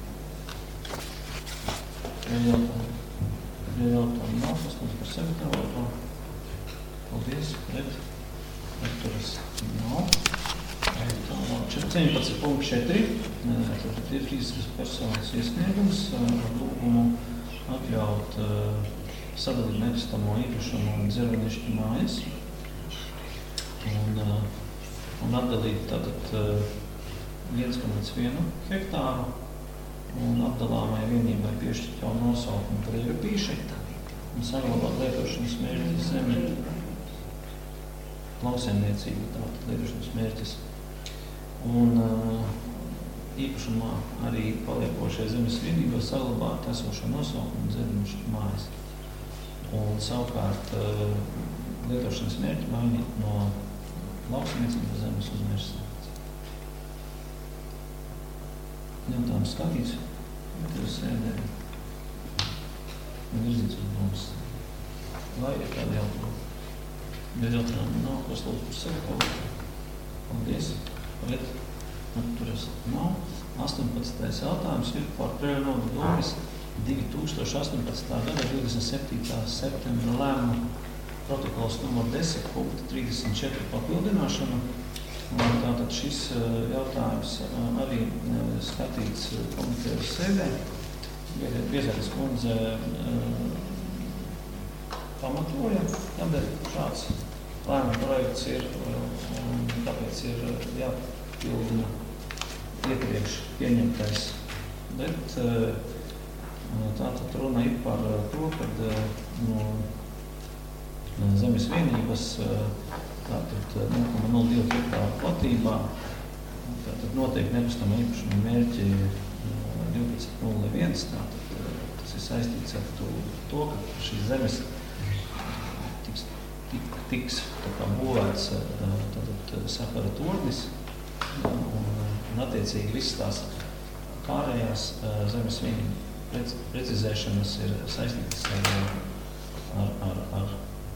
Ja jautājumu, ja jautājumu nav, kas mums par sagatavoto. Paldies, pret. Atturas nav. septiņpadsmit punkts četri. Tātad ir fiziskas personas iesniegums ar lūgumu atļaut uh, sadalīt nekustamo īpašumu un Dzervenišķu mājas. Un, uh, un atdalīt tātad uh, viens komats viens hektāru un apdalāmai vienībai piešķirt jau nosaukumu Preļu pīši un saglabāt lietošanas mērķis zemi. Lauksaimniecība, tātad lietošanas mērķis. Un uh, īpašumā arī paliekošai zemes vienībā saglabāt esošo nosaukumu Dzervenišķu mājas. Un savukārt uh, lietošanas mērķi mainīt no lauksaimniecības zemes uz meža saimniecību. Jautājums skatīts, tev sēdē un virzīts uz mums. Vai ir kādi jautājumi? Ja jautājumi nav, kas lūdzu par sagatavotu. Paldies. Pret atturas nav. astoņpadsmitais jautājums ir par Preļu novada domes divi tūkstoši astoņpadsmitā gada divdesmit septītā septembra lēmumu protokols numur desmit punkta trīsdesmit četri papildināšana. Un tātad šis jautājums arī skatīts komitejas sēdē. Biezēnas kundze pamatoja, kādēļ šāds lēmuma projekts ir, un tāpēc ir jāpildina iepriekš pieņemtais bet tātad runa ir par to, ka no zemes vienības tātad nulle komats nulle divi hektāru platībā tātad noteikti nekustamā īpašuma mērķi divpadsmit nulle viens, tātad tas ir saistīts ar to, to ka šīs zemes tiks, tik, tiks tā kā būvēts tātad sakara tornis un, un attiecīgi visas tās pārējās zemes vienību prec, precizēšanas ir saistītas ar, ar, ar, ar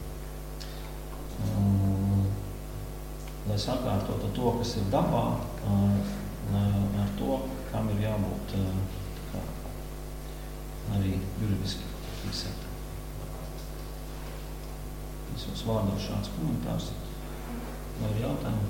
um, lai sakārtotu to, kas ir dabā, uh, ar to, kam ir jābūt uh, kā, arī juridiski fiksēt. Visos vārdos šāds komentārs. Vai ir jautājumi?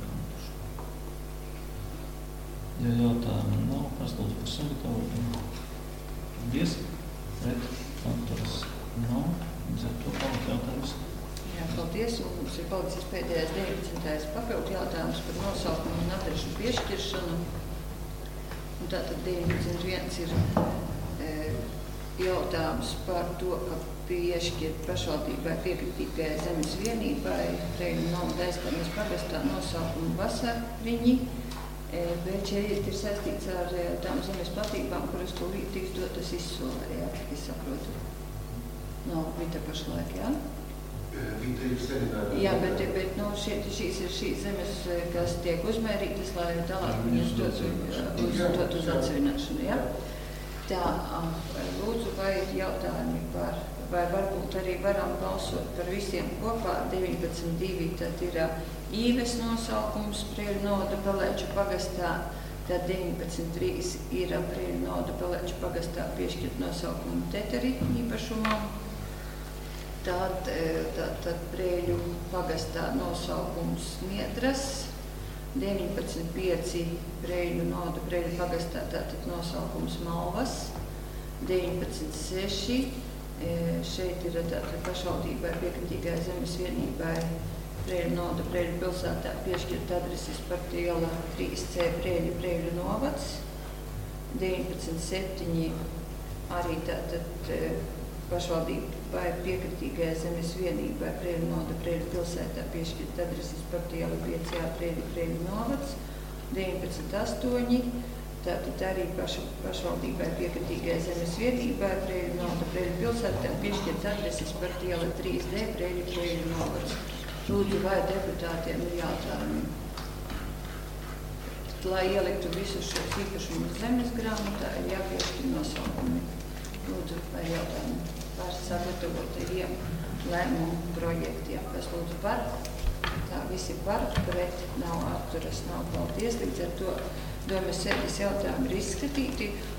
Ja jautājumi nav, kas lūdzu par sagatavotu? Paldies. Pret autors nav. Līdz ar to paldies jautājums. Jā, paldies. Un mums ir palicis pēdējais deviņdesmitais papildu jautājums par nosaukumu un adrešu piešķiršanu. Un tātad deviņdesmit viens ir e, jautājums par to, ka piešķirt pašvaldībai piekritīgai zemes vienībai Preiļu novada Aizkalnes pagastā nosaukumu Vasariņi, e, bet šeit ir saistīts ar e, tām zemes platībām, kuras tūlīt tiks dotas izsolē, jā, cik es saprotu. Nav vita pašlaik, jā? Vita ir senināta. Jā, bet, bet nu, šeit, šīs ir šīs zemes, kas tiek uzmērītas, lai tālāk viņas dotu uz, dot uz atsevināšanu, jā? Tā, lūdzu, vai ir jautājumi par, vai varbūt arī varam balsot par visiem kopā, deviņpadsmit divi, tad ir Īves nosaukums Preiļu novada Pelēču pagastā, tad deviņpadsmit trīs ir Preiļu novada Pelēču pagastā piešķirt nosaukumu Teteri īpašumam, tad, tad, tad Preiļu pagastā nosaukums Niedras, deviņpadsmit pieci Preiļu novada Preiļu pagastā, tātad nosaukums Malvas, deviņpadsmit seši šeit ir tātad pašvaldībai piekritīgai zemes vienībai Preiļu novada Preiļu pilsētā piešķirt adreses Parku iela trīs C Preiļu Preiļu novads, deviņpadsmit septiņi arī tātad pašvaldībai piekritīgai zemes vienībai Preiļu novada Preiļu pilsētā piešķirt adreses Parku iela pieci A Preiļu Preiļu novads, deviņpadsmit astoņi tātad arī paš, pašvaldībai piekritīgai zemes vienībai Preiļu novada Preiļu pilsētā piešķirt adreses Parku iela trīs D Preiļu Preiļu novads. Lūdzu, vai deputātiem ir jautājumi? Lai ieliktu visus šos īpašumus zemes grāmatā, ir jāpiešķir nosaukumi. Lūdzu, vai jautājumi par sagatavotajiem lēmumu projektiem, kas lūdzu par? Tā visi par, pret, nav atturas, nav paldies. Līdz ar to domas sēdes jautājumi ir izskatīti.